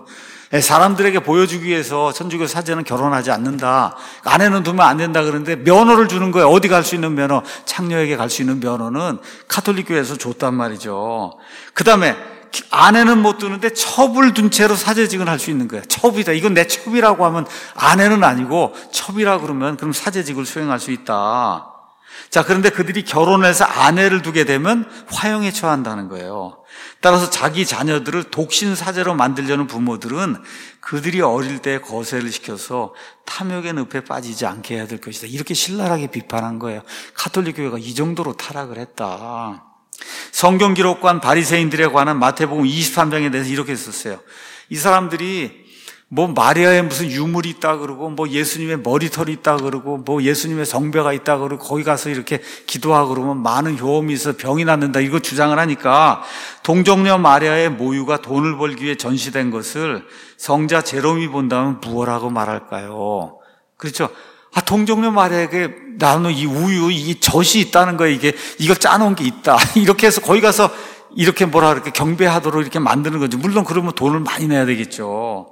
사람들에게 보여주기 위해서 천주교 사제는 결혼하지 않는다. 아내는 두면 안 된다 그러는데 면허를 주는 거예요. 어디 갈 수 있는 면허? 창녀에게 갈 수 있는 면허는 카톨릭교회에서 줬단 말이죠. 그 다음에 아내는 못 두는데 첩을 둔 채로 사제직을 할 수 있는 거예요. 첩이다. 이건 내 첩이라고 하면 아내는 아니고 첩이라고 그러면 그럼 사제직을 수행할 수 있다. 자, 그런데 그들이 결혼해서 아내를 두게 되면 화형에 처한다는 거예요. 따라서 자기 자녀들을 독신 사제로 만들려는 부모들은 그들이 어릴 때 거세를 시켜서 탐욕의 늪에 빠지지 않게 해야 될 것이다. 이렇게 신랄하게 비판한 거예요. 카톨릭 교회가 이 정도로 타락을 했다. 성경 기록관 바리새인들에 관한 마태복음 23장에 대해서 이렇게 썼어요. 이 사람들이 뭐 마리아에 무슨 유물이 있다 그러고 뭐 예수님의 머리털이 있다 그러고 뭐 예수님의 성배가 있다 그러고 거기 가서 이렇게 기도하고 그러면 많은 효험이 있어 병이 낫는다 이거 주장을 하니까 동정녀 마리아의 모유가 돈을 벌기 위해 전시된 것을 성자 제롬이 본다면 무엇라고 말할까요? 그렇죠? 동정녀 마리아에게 나는 이 우유 이 젖이 있다는 거예요. 이걸 짜놓은 게 있다. 이렇게 해서 거기 가서 이렇게 이렇게 경배하도록 이렇게 만드는 거죠. 물론 그러면 돈을 많이 내야 되겠죠.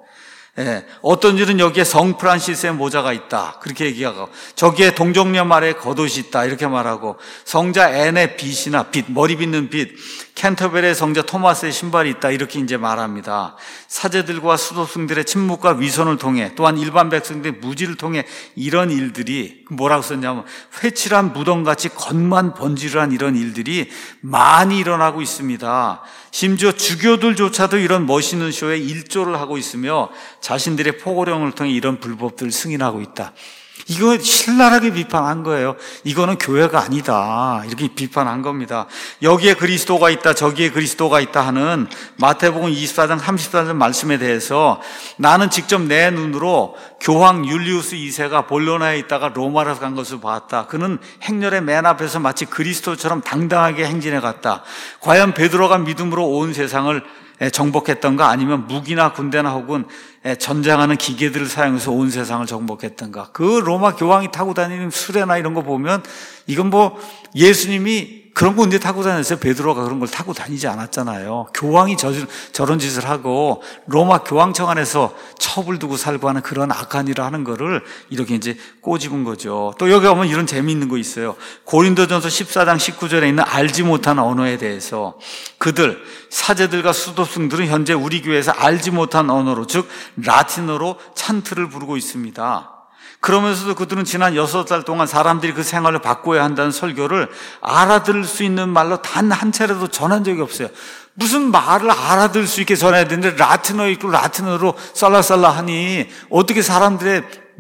어떤 일은 여기에 성 프란시스의 모자가 있다 그렇게 얘기하고 저기에 동정녀 말에 겉옷이 있다 이렇게 말하고 성자 앤의 빗이나 머리 빗는 빗 캔터베리의 성자 토마스의 신발이 있다 이렇게 이제 말합니다. 사제들과 수도승들의 침묵과 위선을 통해 또한 일반 백성들의 무지를 통해 이런 일들이 뭐라고 썼냐면 회칠한 무덤같이 겉만 번지르한 이런 일들이 많이 일어나고 있습니다. 심지어 주교들조차도 이런 멋있는 쇼에 일조를 하고 있으며 자신들의 포고령을 통해 이런 불법들을 승인하고 있다. 이거 신랄하게 비판한 거예요. 이거는 교회가 아니다. 이렇게 비판한 겁니다. 여기에 그리스도가 있다, 저기에 그리스도가 있다 하는 마태복음 24장 34절 말씀에 대해서 나는 직접 내 눈으로 교황 율리우스 2세가 볼로나에 있다가 로마로 간 것을 봤다. 그는 행렬의 맨 앞에서 마치 그리스도처럼 당당하게 행진해 갔다. 과연 베드로가 믿음으로 온 세상을 정복했던가 아니면 무기나 군대나 혹은 전쟁하는 기계들을 사용해서 온 세상을 정복했던가. 그 로마 교황이 타고 다니는 수레나 이런 거 보면 이건 뭐 예수님이 그런 거 언제 타고 다녔어요? 베드로가 그런 걸 타고 다니지 않았잖아요. 교황이 저런 짓을 하고 로마 교황청 안에서 첩을 두고 살고 하는 그런 악한 일을 하는 거를 이렇게 이제 꼬집은 거죠. 또 여기 보면 이런 재미있는 거 있어요. 고린도전서 14장 19절에 있는 알지 못한 언어에 대해서 그들 사제들과 수도승들은 현재 우리 교회에서 알지 못한 언어로 즉 라틴어로 찬트를 부르고 있습니다. 그러면서도 그들은 지난 6달 동안 사람들이 그 생활을 바꿔야 한다는 설교를 알아들을 수 있는 말로 단 한 차례도 전한 적이 없어요. 무슨 말을 알아들을 수 있게 전해야 되는데 라틴어 있고 라틴어로 쌀라쌀라 하니 어떻게 사람들의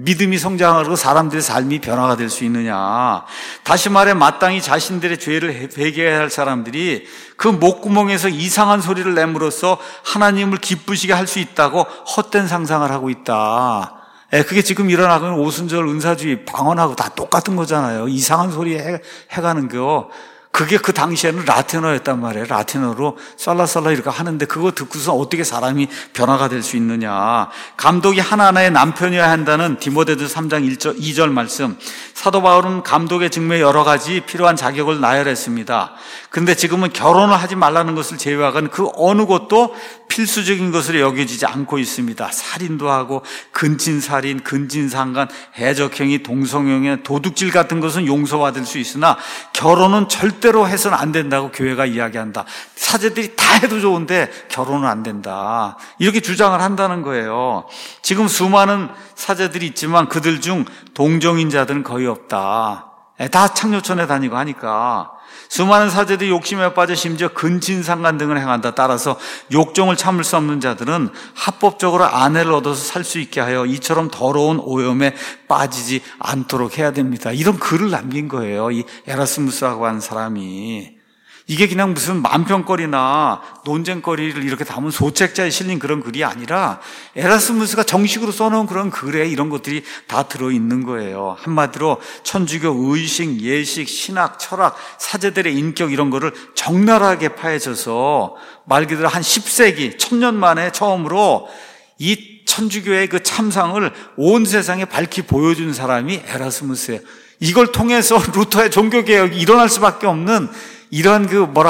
믿음이 성장하고 사람들의 삶이 변화가 될 수 있느냐? 다시 말해 마땅히 자신들의 죄를 회개해야 할 사람들이 그 목구멍에서 이상한 소리를 내므로써 하나님을 기쁘시게 할 수 있다고 헛된 상상을 하고 있다. 그게 지금 일어나고 있는 오순절 은사주의 방언하고 다 똑같은 거잖아요. 이상한 소리 해가는 거. 그게 그 당시에는 라틴어였단 말이에요. 라틴어로 쌀라쌀라 이렇게 하는데 그거 듣고서 어떻게 사람이 변화가 될 수 있느냐. 감독이 하나하나의 남편이어야 한다는 디모데전서 3장 2절 말씀. 사도 바울은 감독의 직무에 여러 가지 필요한 자격을 나열했습니다. 그런데 지금은 결혼을 하지 말라는 것을 제외하고는 그 어느 것도 필수적인 것으로 여겨지지 않고 있습니다. 살인도 하고 근친살인, 근친상간, 해적행위, 동성형의 도둑질 같은 것은 용서받을 수 있으나 결혼은 절대로 해서는 안 된다고 교회가 이야기한다. 사제들이 다 해도 좋은데 결혼은 안 된다. 이렇게 주장을 한다는 거예요. 지금 수많은 사제들이 있지만 그들 중 동정인자들은 거의 없다. 다 창녀촌에 다니고 하니까. 수많은 사제들이 욕심에 빠져 심지어 근친상간 등을 행한다. 따라서 욕정을 참을 수 없는 자들은 합법적으로 아내를 얻어서 살 수 있게 하여 이처럼 더러운 오염에 빠지지 않도록 해야 됩니다. 이런 글을 남긴 거예요. 이 에라스무스라고 하는 사람이. 이게 그냥 무슨 만평거리나 논쟁거리를 이렇게 담은 소책자에 실린 그런 글이 아니라 에라스무스가 정식으로 써놓은 그런 글에 이런 것들이 다 들어있는 거예요. 한마디로 천주교 의식, 예식, 신학, 철학, 사제들의 인격 이런 거를 적나라하게 파헤쳐서 말 그대로 한 10세기, 1000년 만에 처음으로 이 천주교의 그 참상을 온 세상에 밝히 보여준 사람이 에라스무스예요. 이걸 통해서 루터의 종교개혁이 일어날 수밖에 없는 이러한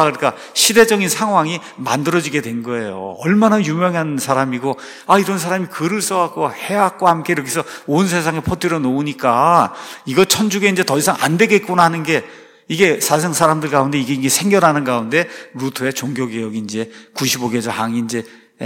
시대적인 상황이 만들어지게 된 거예요. 얼마나 유명한 사람이고, 이런 사람이 글을 써갖고 해학과 함께 이렇게 해서 온 세상에 퍼뜨려 놓으니까 이거 천주교 이제 더 이상 안 되겠구나 하는 게 이게 사상 사람들 가운데 이게 생겨나는 가운데 루터의 종교개혁이 이제 95개조 항이 이제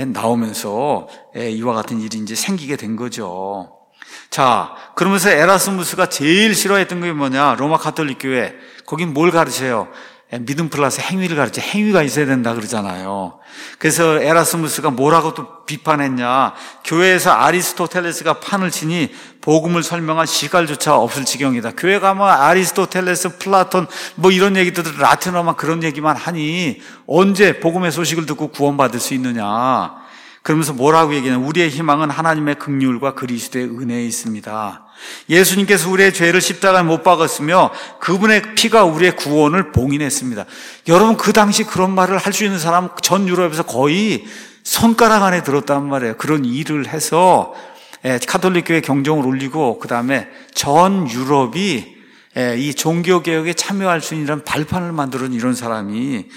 나오면서 이와 같은 일이 이제 생기게 된 거죠. 자, 그러면서 에라스무스가 제일 싫어했던 게 뭐냐? 로마 가톨릭 교회. 거긴 뭘 가르쳐요? 믿음 플러스 행위를 가르쳐. 행위가 있어야 된다 그러잖아요. 그래서 에라스무스가 뭐라고 또 비판했냐? 교회에서 아리스토텔레스가 판을 치니 복음을 설명한 시갈조차 없을 지경이다. 교회 가면 아리스토텔레스, 플라톤 뭐 이런 얘기들 라틴어만 그런 얘기만 하니 언제 복음의 소식을 듣고 구원받을 수 있느냐? 그러면서 뭐라고 얘기하냐? 우리의 희망은 하나님의 긍휼과 그리스도의 은혜에 있습니다. 예수님께서 우리의 죄를 십자가에 못 박았으며 그분의 피가 우리의 구원을 봉인했습니다. 여러분, 그 당시 그런 말을 할 수 있는 사람은 전 유럽에서 거의 손가락 안에 들었단 말이에요. 그런 일을 해서 가톨릭 교회 경종을 울리고 그 다음에 전 유럽이 이 종교개혁에 참여할 수 있는 발판을 만들어준 이런 사람이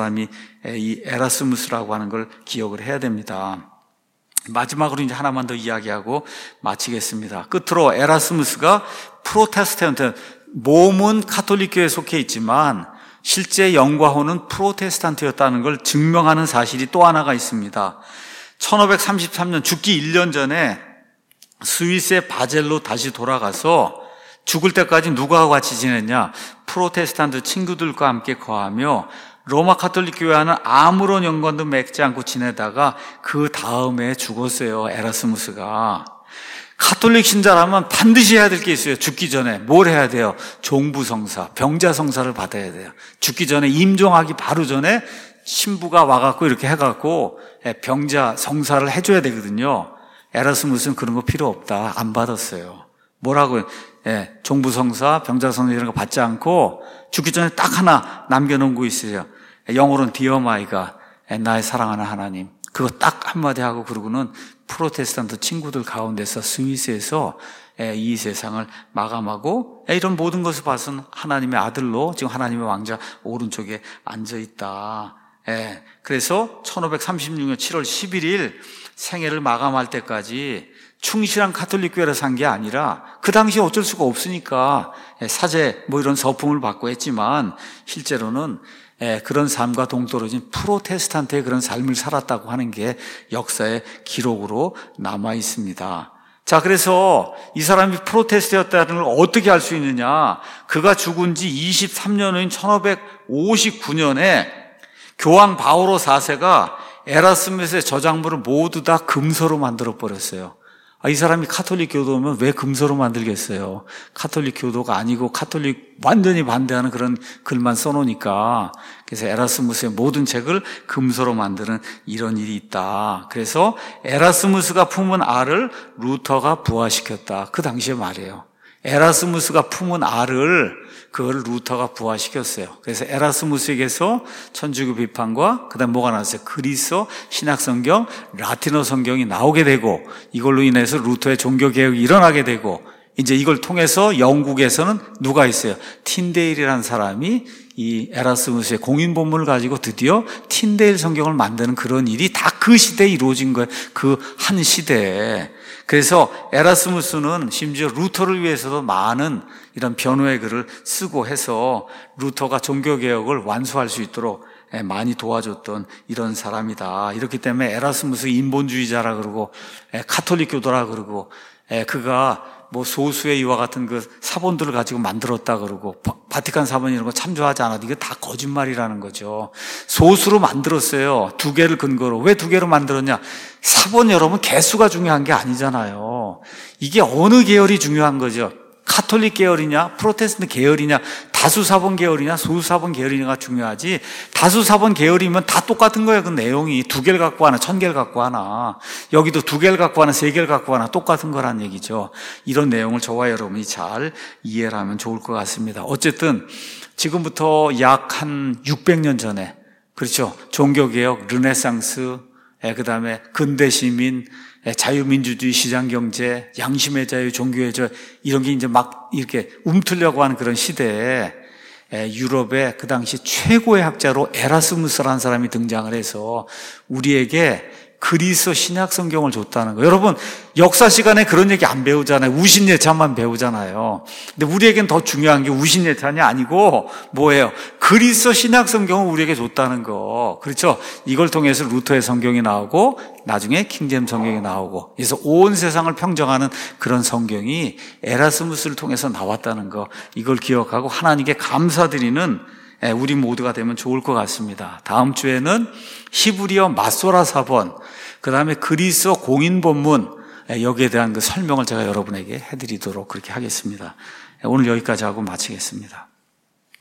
이 에라스무스라고 하는 걸 기억을 해야 됩니다. 마지막으로 이제 하나만 더 이야기하고 마치겠습니다. 끝으로 에라스무스가 프로테스탄트, 몸은 가톨릭교회에 속해 있지만 실제 영과호는 프로테스탄트였다는 걸 증명하는 사실이 또 하나가 있습니다. 1533년 죽기 1년 전에 스위스의 바젤로 다시 돌아가서 죽을 때까지 누구와 같이 지냈냐? 프로테스탄트 친구들과 함께 거하며 로마 가톨릭 교회와는 아무런 연관도 맺지 않고 지내다가 그 다음에 죽었어요. 에라스무스가. 가톨릭 신자라면 반드시 해야 될 게 있어요. 죽기 전에 뭘 해야 돼요? 종부성사, 병자성사를 받아야 돼요. 죽기 전에 임종하기 바로 전에 신부가 와갖고 이렇게 해갖고 병자성사를 해줘야 되거든요. 에라스무스는 그런 거 필요 없다. 안 받았어요. 뭐라고요? 종부성사, 병자성사 이런 거 받지 않고 죽기 전에 딱 하나 남겨놓은 거 있어요. 영어로는 Dear my God, 나의 사랑하는 하나님. 그거 딱 한마디 하고 그러고는 프로테스탄트 친구들 가운데서 스위스에서 이 세상을 마감하고 이런 모든 것을 봐서는 하나님의 아들로 지금 하나님의 왕자 오른쪽에 앉아있다. 그래서 1536년 7월 11일 생애를 마감할 때까지 충실한 가톨릭 교회를 산 게 아니라 그 당시에 어쩔 수가 없으니까 사제 뭐 이런 서품을 받고 했지만 실제로는 그런 삶과 동떨어진 프로테스탄트의 그런 삶을 살았다고 하는 게 역사의 기록으로 남아 있습니다. 자, 그래서 이 사람이 프로테스트였다는 걸 어떻게 알 수 있느냐? 그가 죽은 지 23년 후인 1559년에 교황 바오로 4세가 에라스무스의 저작물을 모두 다 금서로 만들어 버렸어요. 이 사람이 카톨릭 교도면 왜 금서로 만들겠어요? 카톨릭 교도가 아니고 완전히 반대하는 그런 글만 써놓으니까. 그래서 에라스무스의 모든 책을 금서로 만드는 이런 일이 있다. 그래서 에라스무스가 품은 알을 루터가 부화시켰다. 그 당시의 말이에요. 에라스무스가 품은 알을 그걸 루터가 부화시켰어요. 그래서 에라스무스에게서 천주교 비판과 그다음 뭐가 나왔어요? 그리스 신약 성경, 라틴어 성경이 나오게 되고 이걸로 인해서 루터의 종교 개혁이 일어나게 되고 이제 이걸 통해서 영국에서는 누가 있어요? 틴데일이라는 사람이 이 에라스무스의 공인 본문을 가지고 드디어 틴데일 성경을 만드는 그런 일이 다 그 시대에 이루어진 거예요. 그 한 시대에. 그래서 에라스무스는 심지어 루터를 위해서도 많은 이런 변호의 글을 쓰고 해서 루터가 종교개혁을 완수할 수 있도록 많이 도와줬던 이런 사람이다. 이렇기 때문에 에라스무스 인본주의자라 그러고 카톨릭 교도라 그러고 그가 뭐 소수의 이와 같은 그 사본들을 가지고 만들었다 그러고 바티칸 사본 이런 거 참조하지 않아도 이거 다 거짓말이라는 거죠. 소수로 만들었어요. 2개를 근거로. 왜 2개로 만들었냐? 사본 여러분 개수가 중요한 게 아니잖아요. 이게 어느 계열이 중요한 거죠. 카톨릭 계열이냐 프로테스탄트 계열이냐 다수사본 계열이냐 소수사본 계열이냐가 중요하지, 다수사본 계열이면 다 똑같은 거예요. 그 내용이 2개를 갖고 하나 1000개를 갖고 하나 여기도 2개를 갖고 하나 3개를 갖고 하나 똑같은 거란 얘기죠. 이런 내용을 저와 여러분이 잘 이해를 하면 좋을 것 같습니다. 어쨌든 지금부터 약 한 600년 전에, 그렇죠, 종교개혁, 르네상스, 그 다음에 근대시민, 자유민주주의, 시장경제, 양심의 자유, 종교의 자유, 이런 게 이제 막 이렇게 움트려고 하는 그런 시대에 유럽의 그 당시 최고의 학자로 에라스무스라는 사람이 등장을 해서 우리에게 그리스 신약 성경을 줬다는 거예요. 여러분, 역사 시간에 그런 얘기 안 배우잖아요. 우신예찬만 배우잖아요. 근데 우리에겐 더 중요한 게 우신예찬이 아니고 뭐예요? 그리스 신약 성경을 우리에게 줬다는 거. 그렇죠? 이걸 통해서 루터의 성경이 나오고 나중에 킹제임스 성경이 나오고, 그래서 온 세상을 평정하는 그런 성경이 에라스무스를 통해서 나왔다는 거. 이걸 기억하고 하나님께 감사드리는 우리 모두가 되면 좋을 것 같습니다. 다음 주에는 히브리어 마소라 사본, 그 다음에 그리스 공인 본문, 여기에 대한 그 설명을 제가 여러분에게 해드리도록 그렇게 하겠습니다. 오늘 여기까지 하고 마치겠습니다.